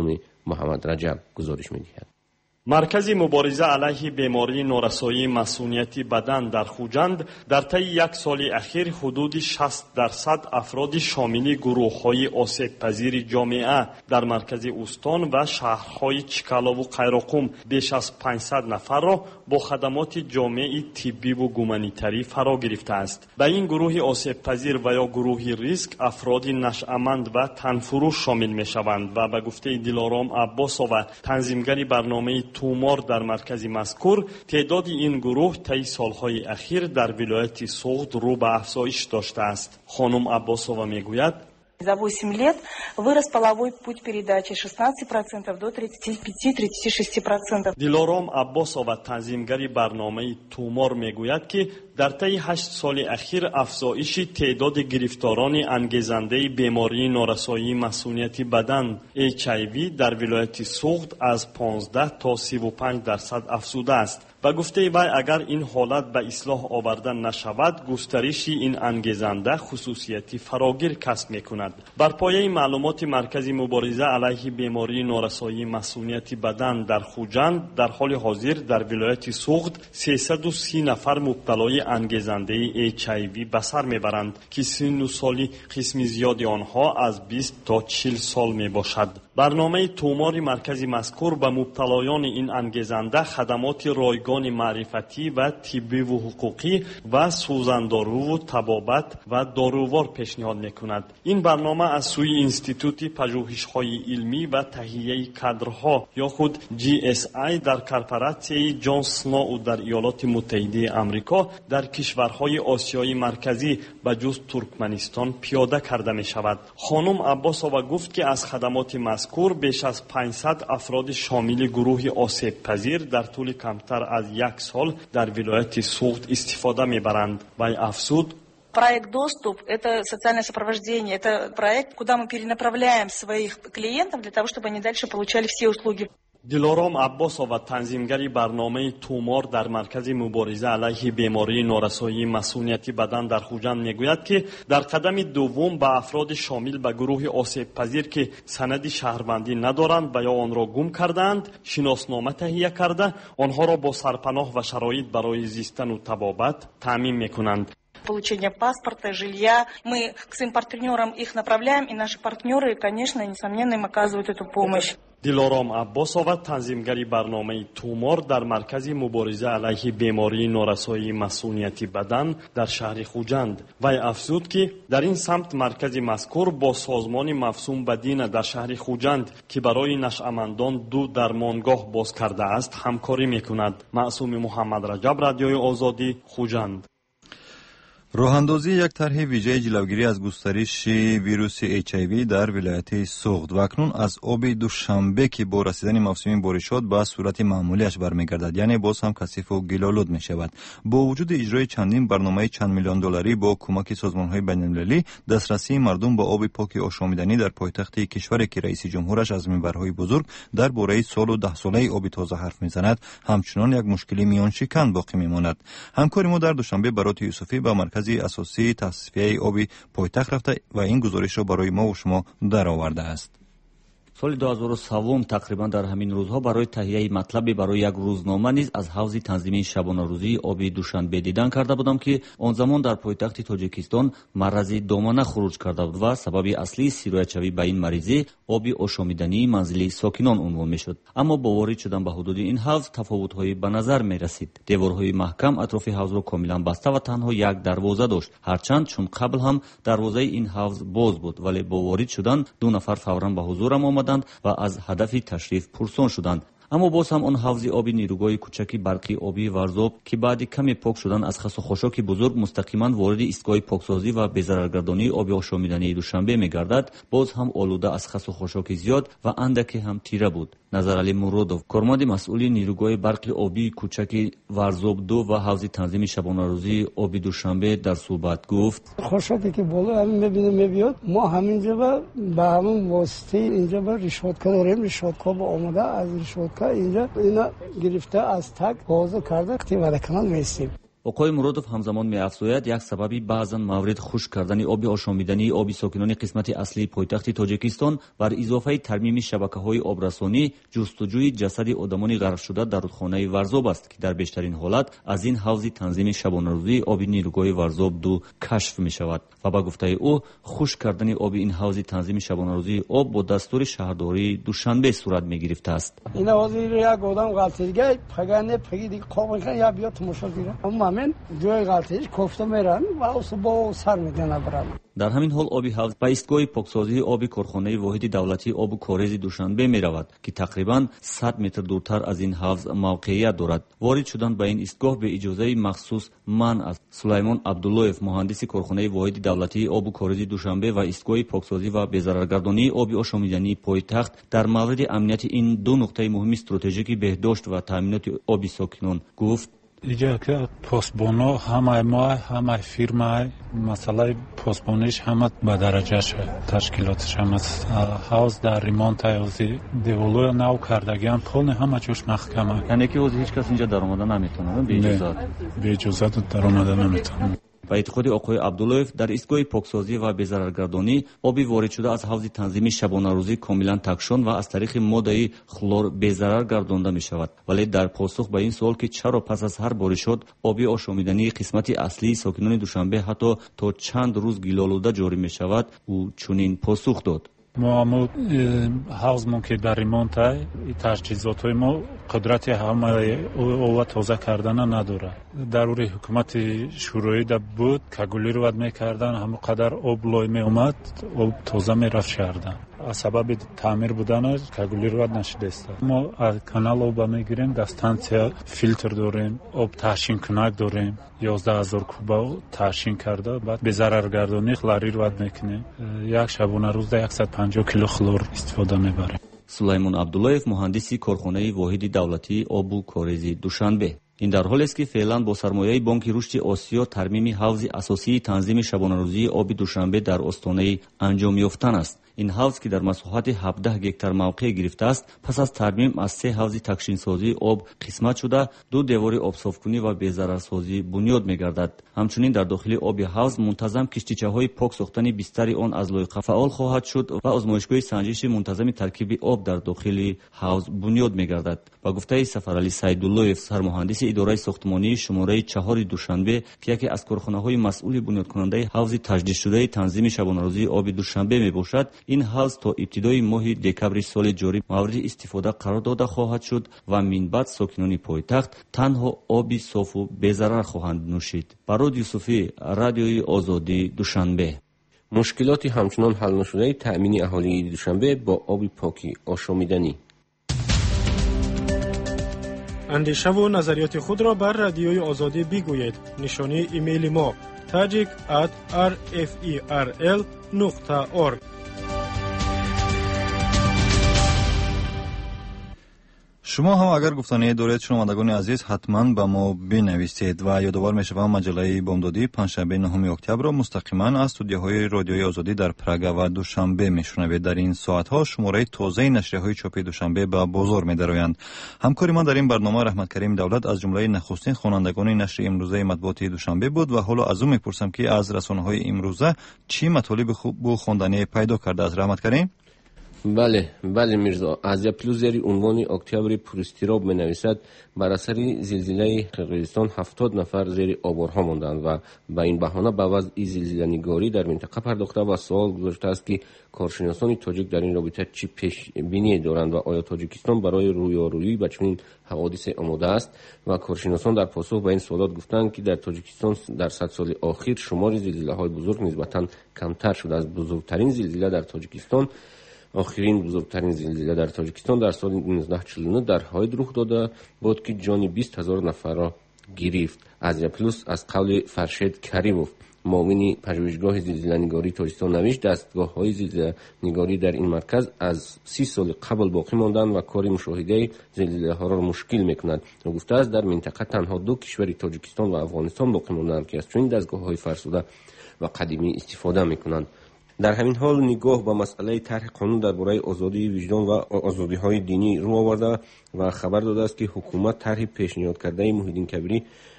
محمد رجب گزارش می‌دهد. مرکز مبارزه علیه بیماری نورسایی مسئولیت بدن در خوجند در طی یک سال اخیر حدود شصت درصد افراد شامل گروه‌های آسیب پذیر جامعه در مرکز استان و شهرهای چکالا و قیراقوم بیش از پانصد نفر را با خدمات جامع طبی و گومانیتری فرا گرفته است. به این گروه آسیب پذیر و یا گروه ریسک افراد نشأمند و تنفروش شامل می‌شوند و به گفته دلارام عباسov تنظیمگر برنامه تومار در مرکز مذکور تعداد این گروه طی سالهای اخیر در ولایت سوغد رو به افزایش داشته است. خانم عباسova میگوید За восемь лет вырос половой путь передачи с шестнадцати процентов до тридцати пяти - тридцати шести процентов. دلارام عباسova تنظیمگر برنامه تومار میگوید که در طی هشت سال اخیر افزایش تعداد گرفتاران انگیزنده بیماری نارسایی مسئولیت بدن اچ آی وی در ولایت سوغد از پانزده تا سی و پنج درصد افزوده است. و گفته وی اگر این حالت به اصلاح آوردن نشود گسترش این انگیزنده خصوصیتی فراگیر کسب میکند. بر پایه معلومات مرکز مبارزه علیه بیماری نارسایی مسئولیت بدن در خوجند در حال حاضر در ولایت سوغد سیصد و سی نفر مبتلای انگیزنده اچ آی وی به سر میبرند که سن و سالی قسم زیادی آنها از بیست تا چهل سال می باشد. برنامه تومار مرکز مذکور به مبتلایان این انگیزنده خدمات رایگان معرفتی و طبی و حقوقی و سوزندارو و طبابت و دارووار پیشنهاد میکند. این برنامه از سوی اینستیتوت پژوهش‌های علمی و تهیه کادرها یا خود جی اس آی در کارپوراسیون جان سنو در ایالات متحده آمریکا در کشورهای آسیای مرکزی به جز ترکمنستان پیاده کرده می شود. خانم عباسova گفت که از خدمات مذکور بیش از پانصد افراد شامل گروه آسیب پذیر در طول کمتر از یک سال در ولایت سوغد استفاده میبرند. و افزود Проект «Доступ» – это социальное сопровождение, это проект, куда мы перенаправляем своих клиентов для того, чтобы они дальше получали все услуги. دلارام عباسova تنظیمگر برنامه تومار در مرکز مبارزه علیه بیماری نارسایی مسئولیت بدن در خوجند میگوید که در قدم دوم به افراد شامل به گروه آسیب پذیر که سند شهروندی ندارند و یا آن را گم کردند شناسنامه تهیه کرده آنها را با سرپناه و شرایط برای زیستن و طبابت تامین میکنند. Получение паспорта, жилья. Мы к своим партнерам их направляем, и наши партнеры, конечно, несомненно, им оказывают эту помощь. دلارام عباسova تنظیمگر برنامه تومار در مرکز مبارزه علیه بیماری نارسایی مسئولیت بدن در شهر خوجند و افزود که در این سمت مرکز مذکور با سازمان مفسوم به دین در شهر خوجند که برای نشأمندان دو درمانگاه باز کرده است همکاری میکند. معصوم محمد رجب، رادیوی آزادی، خوجند. راهاندازی یک طرح ویژه جلوگیری از گسترش ویروس اچ آی وی در ولایت سوغد و اکنون از آب دوشنبه که با رسیدن موسم بارشات به صورت معمولیش برمیگردد، یعنی باز هم کثیف و گل‌آلود می شود. با وجود اجرای چندین برنامه چند میلیون دلاری با کمک سازمان‌های بین‌المللی، دسترسی مردم به آب پاک آشامیدنی در پایتخت کشور که رئیس جمهورش از منبرهای بزرگ درباره سال و ده ساله آب تازه حرف میزند همچنان یک مشکلی میان شکن باقی میماند. همکار ما در دوشنبه برات یوسفی با مرکز اساسی تصفیه آب پایتخت رفته و این گزارش را برای ما و شما درآورده است. سال دو هزار و سه تقریبا در همین روزها برای تهیه مطلبی برای یک روزنامه نیز از حوض تنظیمی شبانه روزی آب دوشنبه دیدن کرده بودم که آن زمان در پایتخت تاجیکستان مرض دامنه خروج کرده بود و سبب اصلی سیرایت شوی به این مریضی آب آشامیدنی منزلی ساکنان عنوان میشد. اما با وارد شدن به حدود این حوض تفاوت‌هایی به نظر می رسید. دیوارهای محکم اطراف حوض را کاملا بسته و تنها یک دروازه داشت، هرچند چون قبل هم دروازه این حوض باز بود، ولی با وارد شدن دو نفر فوراً به حضورم آمدند و از هدف تشریف پرسان شدند. اما باز هم آن حوض آبی نیروگاه کوچکی برقی آبی ورزاب که بعد کمی پاک شدن از خس و خاشاک بزرگ مستقیما وارد ایستگاه پاکسازی و بی‌ضررگردانی آب آشامیدنی دوشنبه می‌گردد، باز هم آلوده از خس و خاشاک زیاد و اندکی هم تیره بود. نظرعلی مرادوف، کارمند مسئول نیروگاه برقی آبی کوچکی ورزاب دو و حوض تنظیم شبانه روزی آبی دوشنبه در صحبت گفت: خاشاکی که بالا همین می‌بینیم میاد، ما همینجا با به همون واسطه اینجا با رشوتکا داریم، رشوتکا با آماده از رشوت اینجا اینا گرفته از تک بازو کرده که ولی کانال میستیم. оқои муродов ҳамзамон меафзояд як сабаби баъзан маврид хушк кардани оби ошомидании оби сокинони қисмати аслии пойтахти тоҷикистон бар изофаи тармими шабакаҳои обрасонӣ ҷустуҷӯи ҷасади одамони ғарқшуда дар рудхонаи варзоб аст ки дар бештарин ҳолат аз ин ҳавзи танзими шабонарӯзии оби нилугоҳи варзоб ду кашф мешавад ва ба гуфтаи ӯ хушк кардани оби ин ҳавзи танзими шабонарӯзии об бо дастури шаҳрдории душанбе сурат мегирифтааст. ина ҳозир як одам ғалтига пагане паги ди қомиха я биё тамошо гира аммамен ҷои ғалтиш кофта меран ва бо сар медана барам. дар ҳамин ҳол оби ҳавз ба истгоҳи поксозии оби корхонаи воҳиди давлатии обу корези душанбе меравад ки тақрибан сад метр дуртар аз ин ҳавз мавқеият дорад. ворид шудан ба ин истгоҳ бе иҷозаи махсус манъ аст. сулаймон абдуллоев, муҳандиси корхонаи воҳиди давлатии обу корези душанбе ва истгоҳи поксозӣ ва безараргардонии оби ошомидании пойтахт дар мавриди амнияти ин ду нуқтаи муҳими стратегики беҳдошт ва таъминоти оби сокинон гуфт: иҷа ки посбоно ҳамаи мо ҳамаи фирмаи масъалаи посбониш ҳама ба дараҷаша ташкилотиш ҳама ҳавз дар ремонта ҳози деволоя нав кардагиам полни ҳама ҷош маҳкама. яъне ки ҳозир ҳеҷ кас инҷа даромада наметавонад беиҷозат беиҷозат даромада наметавонад. ба эътиқоди оқои абдуллоев дар истгоҳи поксозӣ ва безараргардонӣ оби воридшуда аз ҳавзи танзими шабонарӯзӣ комилан такшон ва аз тариқи моддаи хлор безарар гардонда мешавад. вале дар посух ба ин суол ки чаро пас аз ҳар боришот оби ошомидании қисмати аслии сокинони душанбе ҳатто то чанд рӯз гилолуда ҷорӣ мешавад, ӯ чунин посух дод: мо аммо ҳавзмон ки дар ремонта таҷҳизотҳои мо қудрати ҳамаи ова тоза кардана надорад. дарури ҳукумати шӯроида буд кагулироват мекардан, ҳамонқадар об лой меомад, об тоза мерафт шаҳрдан. аз сабаби таъмир буданаш кагулироват нашудааст. мо аз канал оба мегирем, дар станция филтр дорем, об таҳшинкунак дорем, ёздаҳ ҳазор куба таҳшин карда баъд безараргардонӣ хлорироват мекунем. як шабонарӯзда яксад و پنجاه کیلو خلور استفاده میبریم. сулаймон абдуллоев, муҳандиси корхонаи воҳиди давлатии обу корези душанбе. ин дар ҳоле аст ки феълан бо сармояи бонки рушди осиё тармими ҳавзи асосии танзими шабонарӯзии оби душанбе дар остонаи анҷом ёфтан аст. ин ҳавз ки дар масоҳати ҳабдаҳ гектар мавқеъ гирифтааст, пас аз тармим аз се ҳавзи такшинсозии об қисмат шуда ду девори обсофкунӣ ва безарарсозӣ бунёд мегардад. ҳамчунин дар дохили оби ҳавз мунтазам киштичаҳои пок сохтани бистари он аз лойқа фаъол хоҳад шуд ва озмоишгоҳи санҷиши мунтазами таркиби об дар дохили ҳавз бунёд мегардад. ба гуфтаи Сафаралӣ Сайдуллоев, сармуҳандиси идораи сохтмонии шумораи чаҳори Душанбе, ки яке аз корхонаҳои масъули бунёдкунандаи ҳавзи таҷдидшудаи танзими шабонарӯзии оби Душанбе мебошад, ин ҳавз то ибтидои моҳи декабри соли ҷорӣ мавриди истифода қарор дода хоҳад шуд ва минбаъд сокинони пойтахт танҳо оби софу безарар хоҳанд нӯшид. Барод Юсуфӣ, Радиои Озодӣ, Душанбе. мушкилоти ҳамчунон ҳалнашудаи таъмини аҳолии Душанбе бо оби поки ошомиданӣ. андешаву назариёти худро бар Радиои Озодӣ бигӯед. нишони имейли мо tajik at r f e r l нуқта org. шумо ҳам агар гуфтание доред, шунавандагони азиз, ҳатман ба мо бинависед ва ёдовар мешавам маҷалаи бомдодӣ панҷшанбе нӯҳуми октябрро мустақиман аз студияҳои Радиои Озодӣ дар Прага ва Душанбе мешунавед. дар ин соатҳо шумораи тозаи нашрияҳои чопии Душанбе ба бозор медароянд. ҳамкори ман дар ин барнома Раҳматкарим Давлат аз ҷумлаи нахустин хонандагони нашри имрӯзаи матбуоти Душанбе буд ва ҳоло аз ӯ мепурсам ки аз расонаҳои имрӯза чӣ матолиби хубу хонданӣ пайдо кардааст. Раҳматкарим. бале бале мирзо, азия плюс зери унвони октябри пуристироб менависад. бар асари зилзилаи қирғизистон ҳафтод нафар зери оборҳо монданд ва ба ин баҳона ба вазъи зилзиlanигорӣ дар минтақа пардохта ва суол гузоштааст ки коршиносони тоҷик дар ин робита чӣ пешбиние доранд ва оё Тоҷикистон барои рӯёрӯӣ ба чунин ҳаводисе омода аст. ва коршиносон дар посух ба ин суолот гуфтанд ки дар Тоҷикистон дар сад соли охир шумори зилзилаҳои бузург нисбатан камтар шудааст. бузургтарин зилзила дар Тоҷикистон охирин бузургтарин зилзила дар Тоҷикистон дар соли нуздаҳ чилу нӯ дар ҳойд рух дода буд ки ҷони бист ҳазор нафарро гирифт. Азия плюс аз қавли Фаршед Каримов, муовини пажӯҳишгоҳи зилзиlanигории Тоҷикистон навишт, дастгоҳҳои зилзиlanигорӣ дар ин марказ аз си соли қабл боқӣ монданд ва кори мушоҳидаи зилзилаҳоро мушкил мекунад. ӯ гуфтааст, дар минтақа танҳо ду кишвари Тоҷикистон ва Афғонистон боқӣ монданд ки аз чунин дастгоҳҳои фарсуда ва қадимӣ истифода мекунанд. дар ҳамин ҳол нигоҳ ба масъалаи тарҳи қонун дар бораи озодии виҷдон ва озодиҳои динӣ рӯ оварда ва хабар додааст ки ҳукумат тарҳи пешниҳодкардаи Муҳиддин Кабирӣ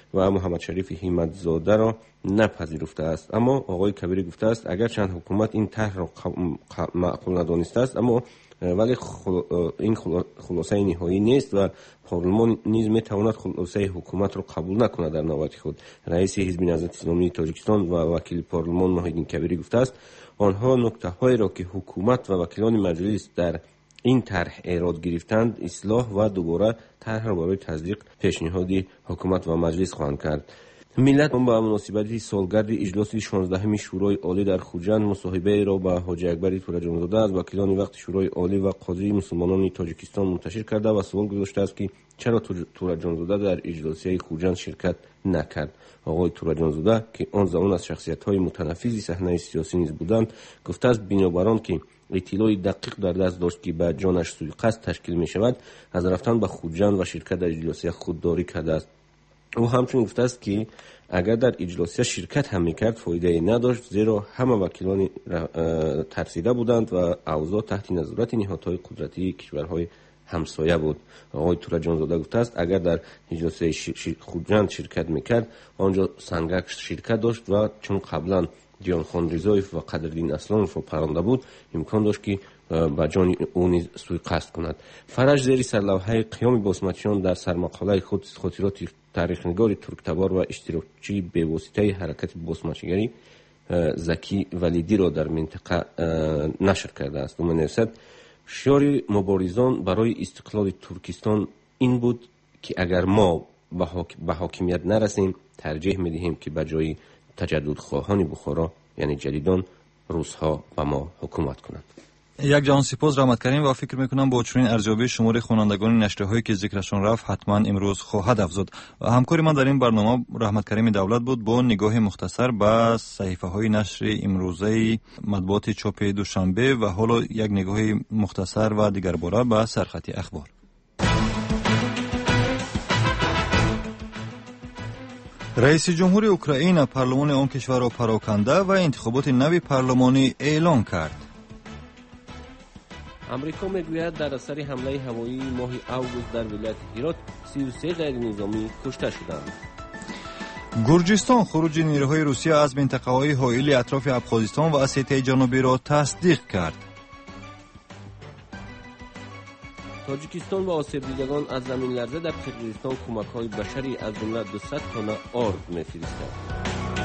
و محمد شریف همت‌زاده را نپذیرفته است. اما آقای کبیری گفته است اگرچند حکومت این طرح را معقول ندانسته است، اما ولی این خلاصه نهایی نیست و پارلمان نیز میتواند خلاصه حکومت را قبول نکند. در نوبت خود رئیس حزب نهضت اسلامی تاجیکستان و وکیل پارلمان محیدین کبیری گفته است آنها نکته هایی را که حکومت و وکیلان مجلس در این طرح ایراد گرفتند اصلاح و دوباره طرح را برای تصدیق پیشنهاد حکومت و مجلس خواهند کرد. ملت با مناسبت سالگرد اجلاس شانزدهم شورای عالی در خوجند مصاحبه را با حاجی اکبر تورجانزاده از وکیلان وقت شورای عالی و قاضی مسلمانان تاجیکستان منتشر کرده و سوال گذاشته است که چرا تورجانزاده در اجلاسی خوجند شرکت نکرد. آقای تورجانزاده که آن زمان از شخصیت‌های متنفذ صحنه سیاسی نیز بودند گفته است بنابر آنکه اطلاع دقیق در دست داشت که به جانش سوء قصد تشکیل می شود از رفتن به خوجند و شرکت در اجلاسی خودداری کرده است. او همچنین گفته است که اگر در اجلاسی شرکت هم میکرد فایده نداشت زیرا همه وکیلان ترسیده بودند و اوضاع تحت نظارت نهادهای قدرتی کشورهای همسایه بود. آقای تورجانزاده گفته است اگر در اجلاسی خوجند شرکت میکرد آنجا سنگک شرکت داشت و چون قبلا دیان خان رضایف و قدردین اسلامov را پرانده بود امکان داشت که با جان او نیز سوء قصد کند. فرج زیر سرلوحه قیام باسمچیان در سرمقاله خود خاطرات تاریخ‌نگار ترکتبار و اشتراکچی به واسطه حرکت باسمچیگری زکی ولیدی را در منطقه نشر کرده است. او می‌نویسد شعار مبارزان برای استقلال ترکستان این بود که اگر ما به حاکمیت نرسیم ترجیح می‌دهیم که به جای تجدد خواهان بخارا یعنی جدیدان روس‌ها به ما حکومت کنند. یک جهان سپاس رحمت کریم و فکر میکنم با چنین ارزیابی شمار خوانندگان نشریه‌هایی که ذکرشان رفت حتما امروز خواهد افزود. و همکاری من در این برنامه رحمت کریم دولت بود با نگاه مختصر به صحیفه‌های نشر امروزه مطبوعات چاپ دوشنبه و حالا یک نگاه مختصر و دیگرباره به سرخط اخبار. رئیس جمهور اوکراین پارلمان آن کشور را پراکنده و انتخابات نوی پارلمانی اعلان کرد. امریکا میگوید در اثر حمله هوایی ماه اوگوست در ولایت هرات سی و سه غیر نظامی کشته شدند. گرجستان خروج نیروهای روسیه از منطقه‌های حائل اطراف ابخازستان و اسیته جنوبی را تصدیق کرد. تاجیکستان و آسیب دیدگان از زمین لرزه در قرقیزستان کمک‌های بشری از جمله دویست تن آرد می‌فرستند.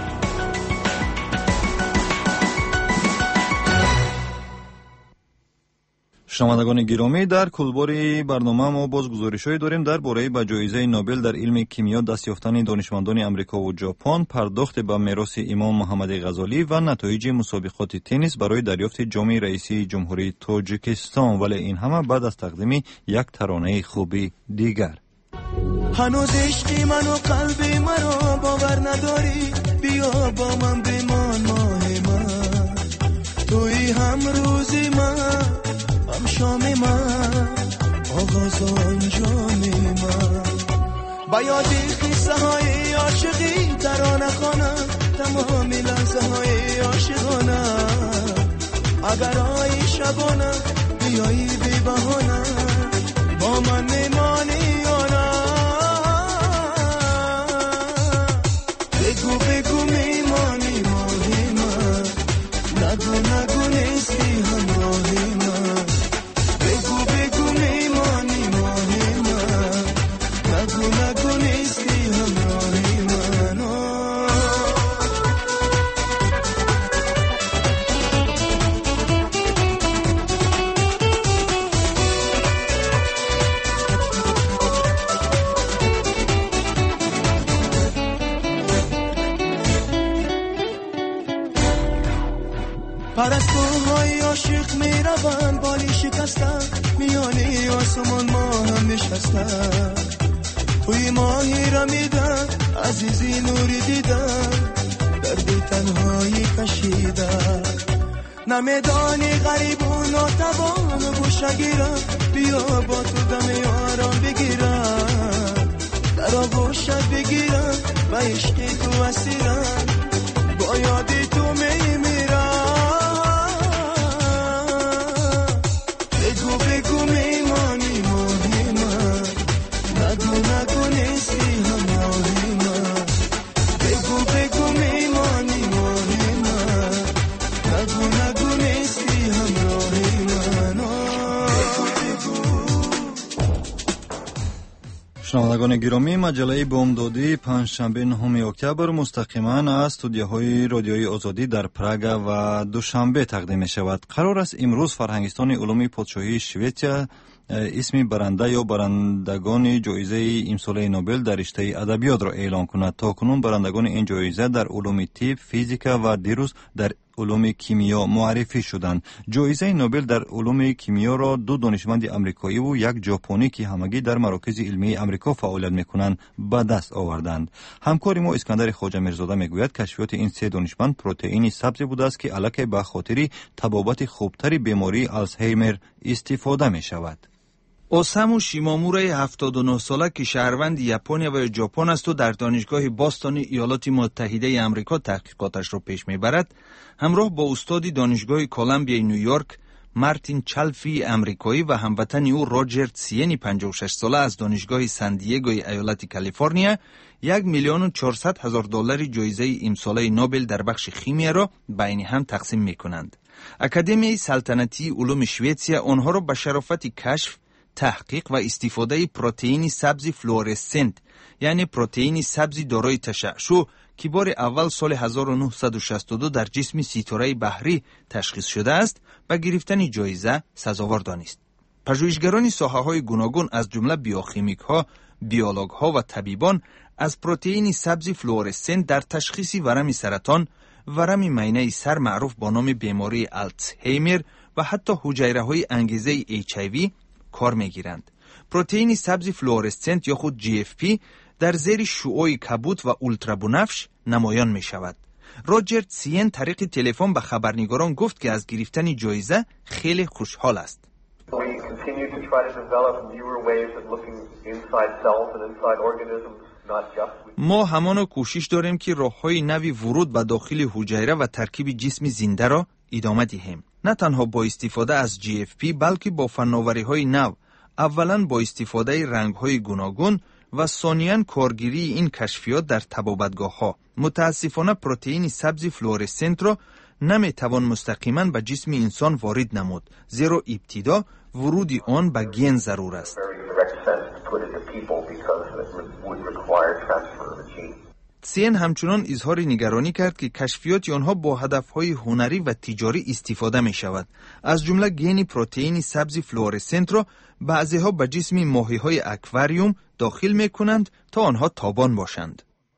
شنوندگان گرامی در کلبار برنامه ما باز گزارش‌هایی داریم درباره به جایزه نوبل در علم کیمیا دست یافتن دانشمندان امریکا و ژاپن، پرداخت به میراث امام محمد غزالی و نتایج مسابقات تنیس برای دریافت جام رئیسی جمهوری تاجیکستان. ولی این همه بعد از تقدیم یک ترانه خوبی دیگر. هنوز عشقی من و قلبی منو باور نداری، بیا با من بمان ماه من، توی هم روزی من هم شام من، آغاز انجام من، با یادی قصه های عاشقی ترانه خوانم، تمامی لحظه های عاشقانه، اگر آی شبانه بیایی بی بهانه با من میمانی یا نه، بگو بگو میمانی ماهی من، نگو نگو نیستی همراهی من، بگو بگو میمانی ماهی من، نگو نگو نیستی همراهی من. پرستوهای عاشق می روند بالی شکستن، میانی آسمان ما هم نشستن، توی ماهی را میدن عزیزی نوری دیدن، دردی تنهایی کشیدن، نمیدانی غریب و ناتوان و گوشگیرم، بیا با تو دم یارم بگیرم، در آغوشت بگیرم و عشقی تو اسیرم، با یادی تو میمیرم، بگو بگو میمانی ماهی من، نگو نگو نیستی همراهی من. نگو نگو نیستی همراه منو. شنوندگان گرامی، مجله بامدادی پنجشنبه نهم اکتبر مستقیما از استودیوهای رادیوی آزادی در پراگ و دوشنبه تقدیم می شود. قرار است امروز فرهنگستان علوم پادشاهی شویتزر اسم برنده یا برندگان جایزه امسال نوبل در رشته ادبیات را اعلام کند. تاکنون برندگان این جایزه در علوم طب، فیزیک و دیروز در علوم کیمیا معرفی شدند. جایزه نوبل در علوم کیمیا را دو دانشمند آمریکایی و یک ژاپنی که همگی در مراکز علمی آمریکا فعالیت می‌کنند به دست آوردند. همکار ما اسکندر خواجه میرزاده میگوید کشفیات این سه دانشمند پروتئین سبزی بوده است که الکی به خاطر تبابت خوبتری بیماری آلزایمر استفاده می‌شود. اوسامو شیمامورای هفتاد و نه ساله که شهروند ژاپن و ژاپن است و در دانشگاه باستون ایالات متحده آمریکا تحقیقاتش را پیش میبرد، همراه با استاد دانشگاه کلمبیا نیویورک مارتین چالفی آمریکایی و هموطن او راجر سیینی پنجاه و شش ساله از دانشگاه سان دیگو ایالت کالیفرنیا یک میلیون و چهارصد هزار دلار جایزه امسال نوبل در بخش شیمی را بین هم تقسیم میکنند. اکادمیای سلطنتی علوم شوئدیا آنها را به شرافت کشف، تحقیق و استفاده پروتئین سبزی فلورسنت یعنی پروتئین سبزی دارای تشعشع که بار اول سال هزار و نهصد و شصت و دو در جسم ستاره بحری تشخیص شده است و گرفتن جایزه سزاوار دانست. پژوهشگران ساحه‌های گوناگون از جمله بیوشیمیک‌ها، بیولوژها و طبیبان از پروتئین سبزی فلورسنت در تشخیص ورم سرطان، ورم میانه سر معروف با نام بیماری آلزایمر و حتی حجیره‌های انگیزه اچ آی وی کار میگیرند. پروتئین سبزی فلورسنت یا خود جی اف پی در زیر شعاع کبود و اولترابنفش نمایان می شود. راجر سین طریق تلفن به خبرنگاران گفت که از گرفتن جایزه خیلی خوشحال است. ما همان کوشش داریم که راه‌های نوی ورود به داخل حجیره و ترکیب جسم زنده را ادامه دهیم. نه تنها با استفاده از جی اف پی بلکه با فناوری‌های نو، اولاً با استفاده رنگ‌های گوناگون و ثانیاً کارگیری این کشفیات در طبابتگاه‌ها. متاسفانه پروتئین سبزی فلورسنت را نمی‌توان مستقیماً به جسم انسان وارد نمود، زیرا ابتدا ورود آن به گن ضرور است. سین همچنان اظهار نگرانی کرد که کشفیات آنها با هدفهای هنری و تجاری استفاده می شود. از جمله گن پروتئین سبزی فلورسنت را بعضیها به جسم ماهی‌های اکواریوم داخل می کنند تا آنها تابان باشند.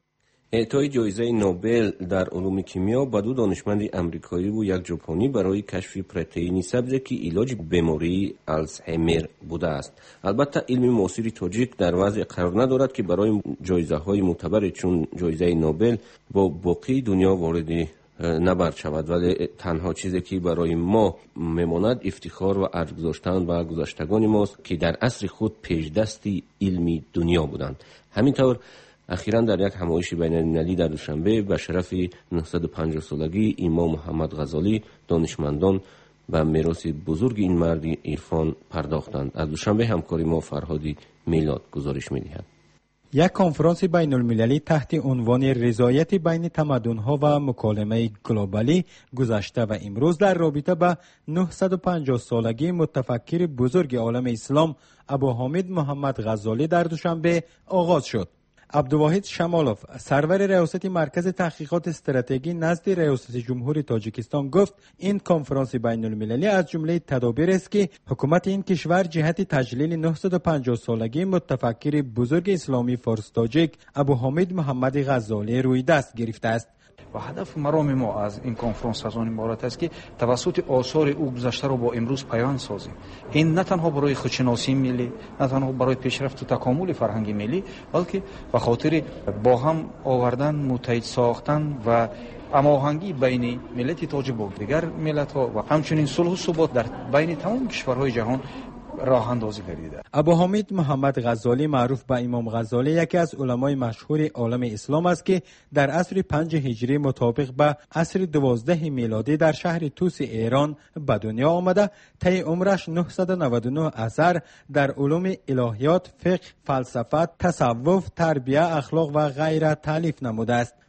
اعطای جایزه نوبل در علوم کیمیا به دو دانشمند آمریکایی و یک ژاپنی برای کشف پروتئین سبزی که علاج بیماری آلزایمر بوده است. البته علم معاصر تاجیک در وضع قرار ندارد که برای جایزه های معتبر چون جایزه نوبل با باقی دنیا وارد نبرد شود، ولی تنها چیزی که برای ما میماند افتخار و ارج گذاشتن به گذشتگان ماست که در عصر خود پیشدستی علمی دنیا بودند. همینطور اخیراً در یک همایش بین‌المللی در دوشنبه به شرف نهصد و پنجاه سالگی امام محمد غزالی دانشمندان به میراث بزرگ این مرد عرفان پرداختند. از دوشنبه همکاری ما فرهادی میلاد گزارش می‌دهد. یک کنفرانس بین المللی تحت عنوان رضایت بین تمدن‌ها و مکالمه گلوبالی گذشته و امروز در رابطه به نهصد و پنجاه سالگی متفکر بزرگ عالم اسلام ابو حامد محمد غزالی در دوشنبه آغاز شد. عبدالواحد شمالوف سرور ریاست مرکز تحقیقات استراتژی نزد ریاست جمهوری تاجیکستان گفت این کنفرانس بین المللی از جمله تدابیر است که حکومت این کشور جهت تجلیل نهصد و پنجاه سالگی متفکر بزرگ اسلامی فارس تاجیک ابو حامد محمد غزالی روی دست گرفته است. و هدف مرام ما از این کنفرانس از آن عبارت است که توسط آثار او گذشته را با امروز پیوند سازیم. این نه تنها برای خودشناسی ملی، نه تنها برای پیشرفت و تکامل فرهنگ ملی، بلکه به خاطر با هم آوردن، متحد ساختن و هماهنگی بین ملت تاجیک با دیگر ملت‌ها و همچنین صلح و ثبات در بین تمام کشورهای جهان راه اندازی کردیده. ابو حامد محمد غزالی معروف به امام غزالی یکی از علمای مشهور عالم اسلام است که در عصر پنج هجری مطابق به عصر دوازده میلادی در شهر توس ایران به دنیا آمده. طی عمرش نهصد و نود و نه اثر در علوم الهیات، فقه، فلسفه، تصوف، تربیه، اخلاق و غیره تالیف نموده است.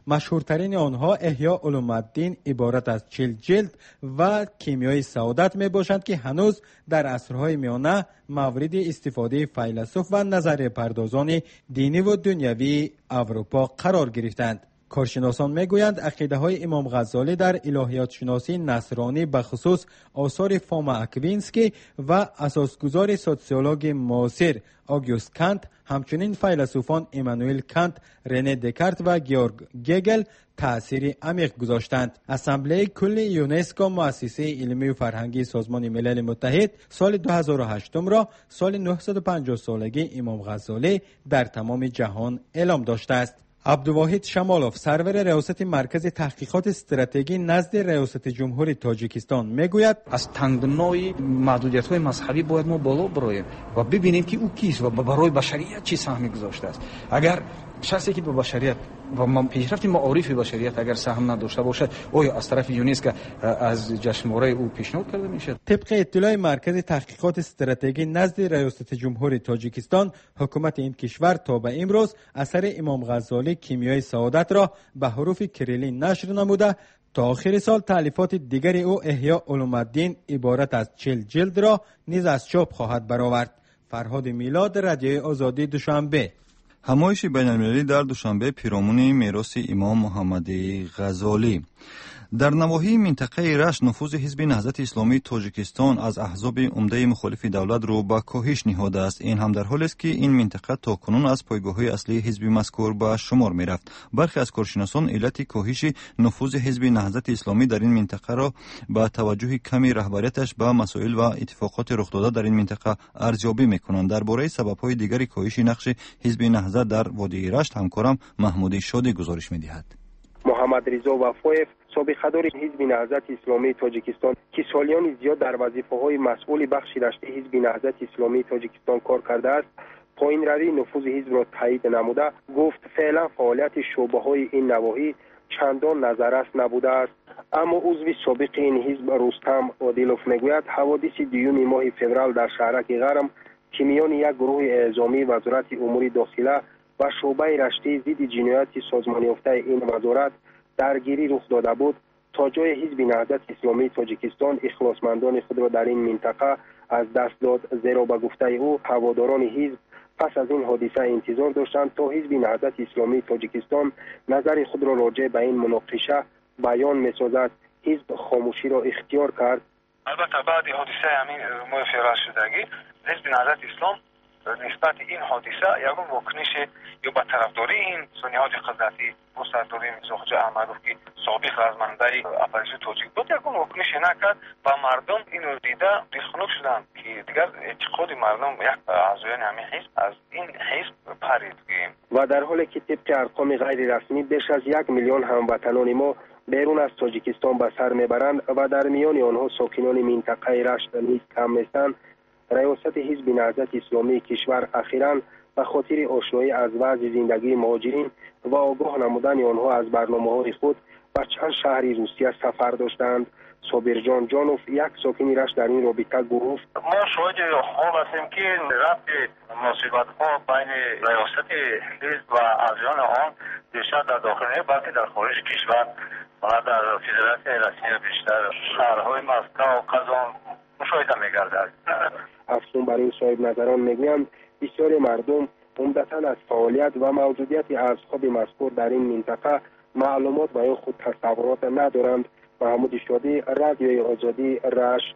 مشهورترین آنها احیاء علوم‌الدین عبارت از چهل جلد و کیمیای سعادت می باشند که هنوز در عصرهای میانه مورد استفاده فیلسوف و نظریه پردازان دینی و دنیوی اروپا قرار گرفتند. کارشناسان میگویند عقیده های امام غزالی در الهیات شناسی نصرانی به خصوص آثار فوما اکوینسکی و اساسگزار سوسیولوژی معاصر آگوست کانت، همچنین فیلسوفان امانوئل کانت، رنه دکارت و گیورگ گگل تأثیر عمیق گذاشتند. اسامبله کل یونسکو مؤسسه علمی و فرهنگی سازمان ملل متحد سال دو هزار و هشت را سال نهصد و پنجاه سالگی امام غزالی در تمام جهان اعلام داشته است. عبدالواحد شمالوف سرور ریاست مرکز تحقیقات استراتژی نزد ریاست جمهوری تاجیکستان میگوید از تنگنای محدودیت‌های مذهبی باید ما بالا برویم و ببینیم که او کیست و برای بشریت چی سهمی گذاشته است. اگر شخصی که به بشریت و پیشرفت معارف بشریت اگر سهم نداشته باشد، آیا از طرف یونسکو از جشنواره او پیشنهاد کرده میشه؟ طبق اطلاع مرکز تحقیقات استراتژی نزد ریاست جمهوری تاجیکستان، حکومت این کشور تا به امروز اثر امام غزالی کیمیای سعادت را به حروف کریلی نشر نموده. تا آخر سال تالیفات دیگر او احیاء علوم‌الدین عبارت از چهل جلد را نیز از چاپ خواهد برآورد. فرهاد میلاد، رادیوی آزادی، دوشنبه. همایش بین‌المللی در دوشنبه پیرامون میراث امام محمد غزالی. در نواحی منطقه رشت نفوذ حزب نهضت اسلامی تاجیکستان از احزاب عمده مخالف دولت رو به کاهش نهاده است. این هم در حالی است که این منطقه تاکنون از پایگاه‌های اصلی حزب مذکور به شمار می‌رفت. برخی از کارشناسان علت کاهش نفوذ حزب نهضت اسلامی در این منطقه را با توجه کمی رهبریتش به مسائل و اتفاقات رخ داده در این منطقه ارزیابی می‌کنند. درباره سبب‌های دیگر کاهش نقش حزب نهضت در وادی رشت همکارم محمود شادی گزارش می‌دهد. محمد رضا وفایف سابقه‌دار حزب نهضت اسلامی تاجیکستان که سالیان زیاد در وظیفه‌های مسئول بخش رشته حزب نهضت اسلامی تاجیکستان کار کرده است، پایین روی نفوذ حزب را تایید نموده گفت فعلا فعالیت شعبه‌های این نواحی چندان نظررس نبوده است. اما عضو سابق این حزب رستم عادلوف میگوید حوادث دیوم ماه فوریه در شهرک غرم که میان یک گروه اعزامی وزارت امور داخله و شعبه رشته ضد جنایات سازمان یافته این وزارت درگیری رخ داده بود، تا جای حزب نهضت اسلامی تاجیکستان اخلاصمندان خود را در این منطقه از دست داد، زیرا به گفته او هواداران حزب پس از این حادثه انتظار داشتند تا حزب نهضت اسلامی تاجیکستان نظر خود را راجع به این مناقشه بیان می‌سازد. حزب خاموشی را اختیار کرد. البته بعد حادثه همین ماه فوریه شدگی حزب نهضت اسلام نسبت این حادثه یکم واکنش یا به طرفداری این نهاد قدرتی با سرداری میرزا احمدوف که سابق رزمنده اپوزیسیون تاجیک بود یکم واکنش نکرد و مردم اینو دیده دلخنک شدند که دیگر اعتقاد مردم یک اعضایان همین حزب از این حزب پرید. و در حالی که طبق ارقام غیر رسمی بیش از یک میلیون هموطنان ما بیرون از تاجیکستان به سر میبرند و در میان آنها ساکنان منطقه رشت نیز کم نیستند، ریاست حزب نهضت اسلامی کشور اخیراً به خاطر آشنایی از وضع زندگی مهاجرین و آگاه نمودن آنها از برنامه‌های خود به چند شهر روسیه سفر داشتند. صابرجان جانوف یک ساکن رشت در این رابطه گفت ما شاهد حال هستیم که ربط مناسبت‌ها بین ریاست حزب و اعضایان آن بیشتر در داخل نه بلکه در خارج کشور و در فدراسیون روسیه بیشتر شهرهای مسکو و قزان مشاهده می‌گردد. افزون بر این صاحب نظران میگویند بسیار مردم عمدتاً از فعالیت و موجودیت اصحاب مذکور در این منطقه معلومات و یا خود تصورات ندارند. محمود شادی، رادیوی آزادی، رشت.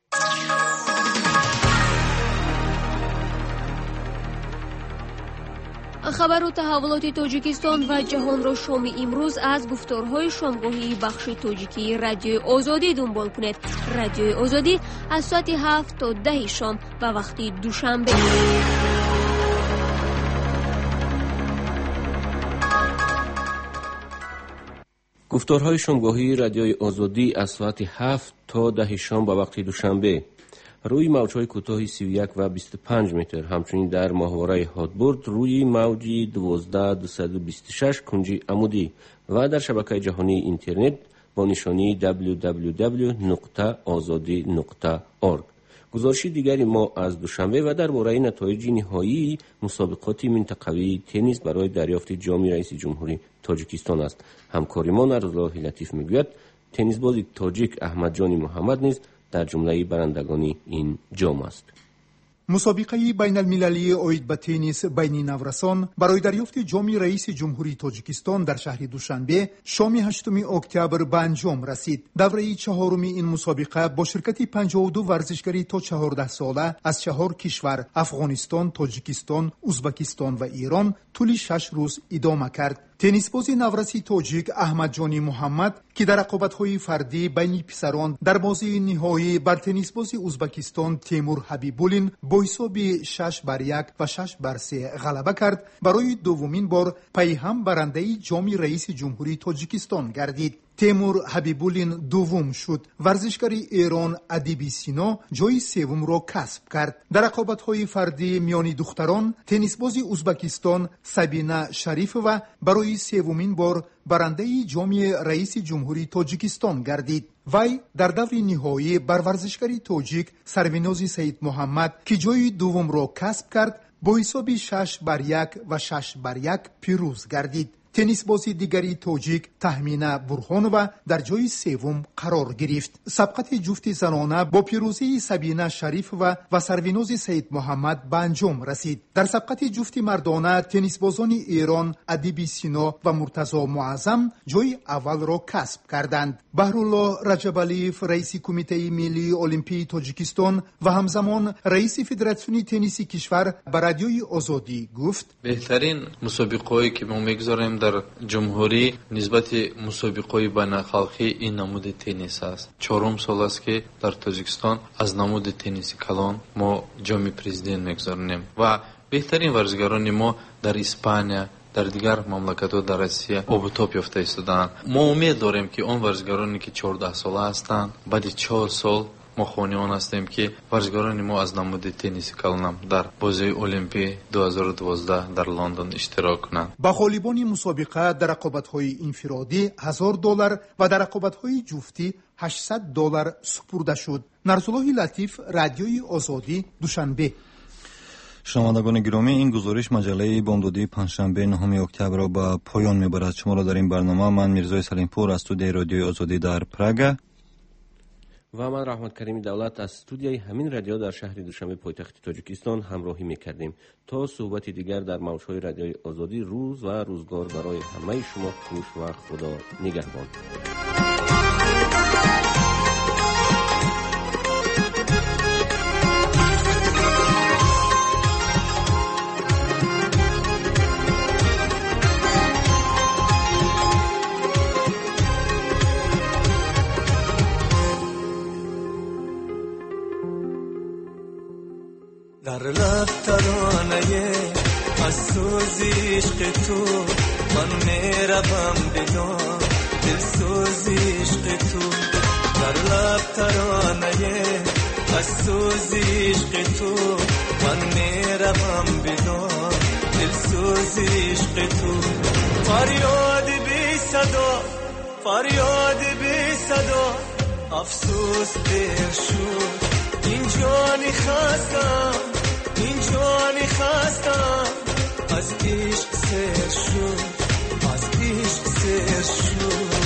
خبر و تحولات تاجیکستان و جهان را شام امروز از گفتارهای شامگاهی بخش تاجیکی رادیوی آزادی دنبال کنید. رادیوی آزادی از ساعت هفت تا ده شام و وقتی دوشنبه. گفتارهای شامگاهی رادیوی آزادی از ساعت هفت تا ده شام و وقتی دوشنبه روی موج‌های کوتاه سی و یک و بیست و پنج متر، همچنین در ماهواره هادبورد روی موج دوازده دویست و بیست و شش کنجی عمودی و در شبکه جهانی اینترنت با نشانی دبلیو دبلیو دبلیو نقطه آزادی نقطه اورگ. گزارش دیگری ما از دوشنبه و درباره نتایج نهایی مسابقات منطقوی تنیس برای دریافت جام رئیس جمهوری تاجیکستان است. همکاریمان ارزالله لطیف میگوید تنیسباز تاجیک احمد جان محمد نیز در جمله برندگان این جام است. مسابقه بین المللی اوید به تنیس بین نورسان برای دریافت جام رئیس جمهوری تاجیکستان در شهر دوشنبه شام هشتم اکتبر به انجام رسید. دوره چهارم این مسابقه با شرکت پنجاه و دو ورزشکاری تا چهارده ساله از چهار کشور افغانستان، تاجیکستان، ازبکستان و ایران طول شش روز ادامه کرد. تنیسباز نورسی تاجیک احمد جانی محمد که در رقابت‌های فردی بین پسران در بازی نهایی بر تنیسباز ازبکستان تیمور حبیبولین با حساب شش بر یک و شش بر سه غلبه کرد، برای دومین بار پی هم برنده جام رئیس جمهوری تاجیکستان گردید. تیمور حبیبولین دوم شد. ورزشکار ایران ادیبی سینا جای سوم را کسب کرد. در رقابت‌های فردی میان دختران تنیسباز ازبکستان سبینه شریف و برای سومین بار برنده جام رئیس جمهوری تاجیکستان گردید. وی در دور نهایی بر ورزشکار تاجیک سروناز سید محمد که جای دوم را کسب کرد با حساب شش بر یک و شش بر یک پیروز گردید. تنیس بازی دیگری تاجیک تهمینه برهانووا در جای سوم قرار گرفت. سبقت جفت زنانه با پیروزی سبینه شریف و و سروناز سید محمد به انجام رسید. در سبقت جفت مردانه تنیس بازان ایران ادیبی سینا و مرتضی معظم جای اول را کسب کردند. بهرالله رجبالیف رئیس کمیته ملی المپی تاجیکستان و همزمان رئیس فدراسیون تنیس کشور به رادیوی آزادی گفت بهترین مسابقه‌ای که ما می‌گذاریم در جمهوری نسبت مسابقه‌های بین‌الخلقی این نمود تنیس است. چهارم سال است که در تاجیکستان از نمود تنیس کلان ما جام پرزیدنت می‌گذاریم و بهترین ورزشکاران ما در اسپانیا در دیگر مملکت‌ها در روسیه آب و تاب یافته ایستادند. ما امید داریم که آن ورزشکارانی که چهارده ساله هستند بعد چهار سال ما خوانیان هستیم که ورزشکاران ما از نمود تنیس کلان در بازی المپی دو هزار و دوازده در لندن اشتراک کنند. با غالبان مسابقه در رقابت‌های انفرادی هزار دلار و در رقابت‌های جفتی هشتصد دلار سپرده شد. نرزالله لطیف، رادیوی آزادی، دوشنبه. شنوندگان گرامی، این گزارش مجله بامدادی پنجشنبه نهم اکتبر را به پایان میبرد. شما را در این برنامه من میرزای سلیمپور از استودیوی رادیوی آزادی در پراگ و من رحمت کریمی دولت از استودیوی همین رادیو در شهر دوشنبه پایتخت تاجیکستان همراهی میکردیم. تا صحبتی دیگر در موجهای رادیوی آزادی، روز و روزگار برای همه شما خوش و خدا نگهبان. در لب ترانه از سوز عشق تو من میروم بدان دل سوز عشق تو. در لب ترانه از سوز عشق تو من میروم بدان دل سوز عشق تو. فریاد بی صدا فریاد بی صدا افسوس دل شد این جانی خستم این جانی خستم از عشق سر شد از عشق سر شد.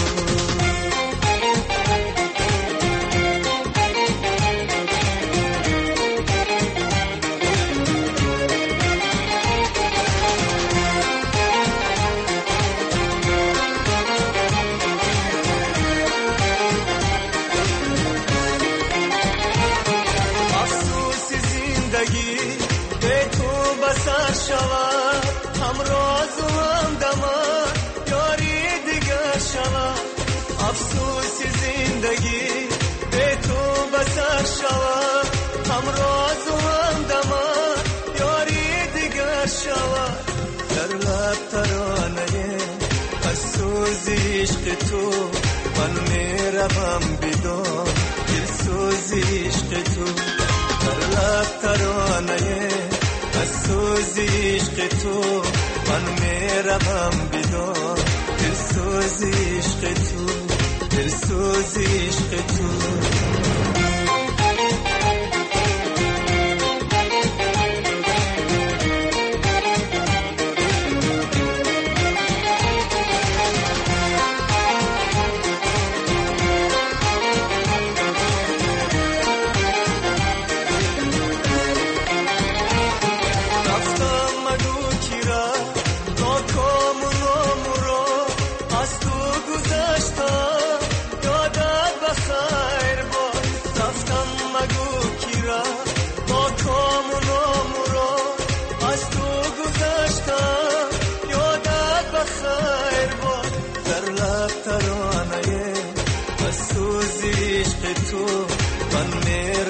افسوس زندگی به تو بسر شود همراز و همدمان یاری دیگر شود. در لب ترانه از سوز عشق تو من میروم بدان دل سوز عشق تو. در لب ترانه از سوز عشق تو من میروم بدان دل سوز عشق تو دل سوز عشق تو.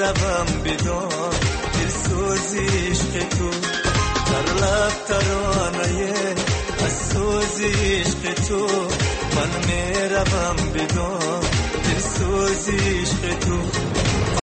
میروم بدان دلسوز عشق تو در لب ترانه از سوز عشق تو من میروم بدان دلسوز عشق تو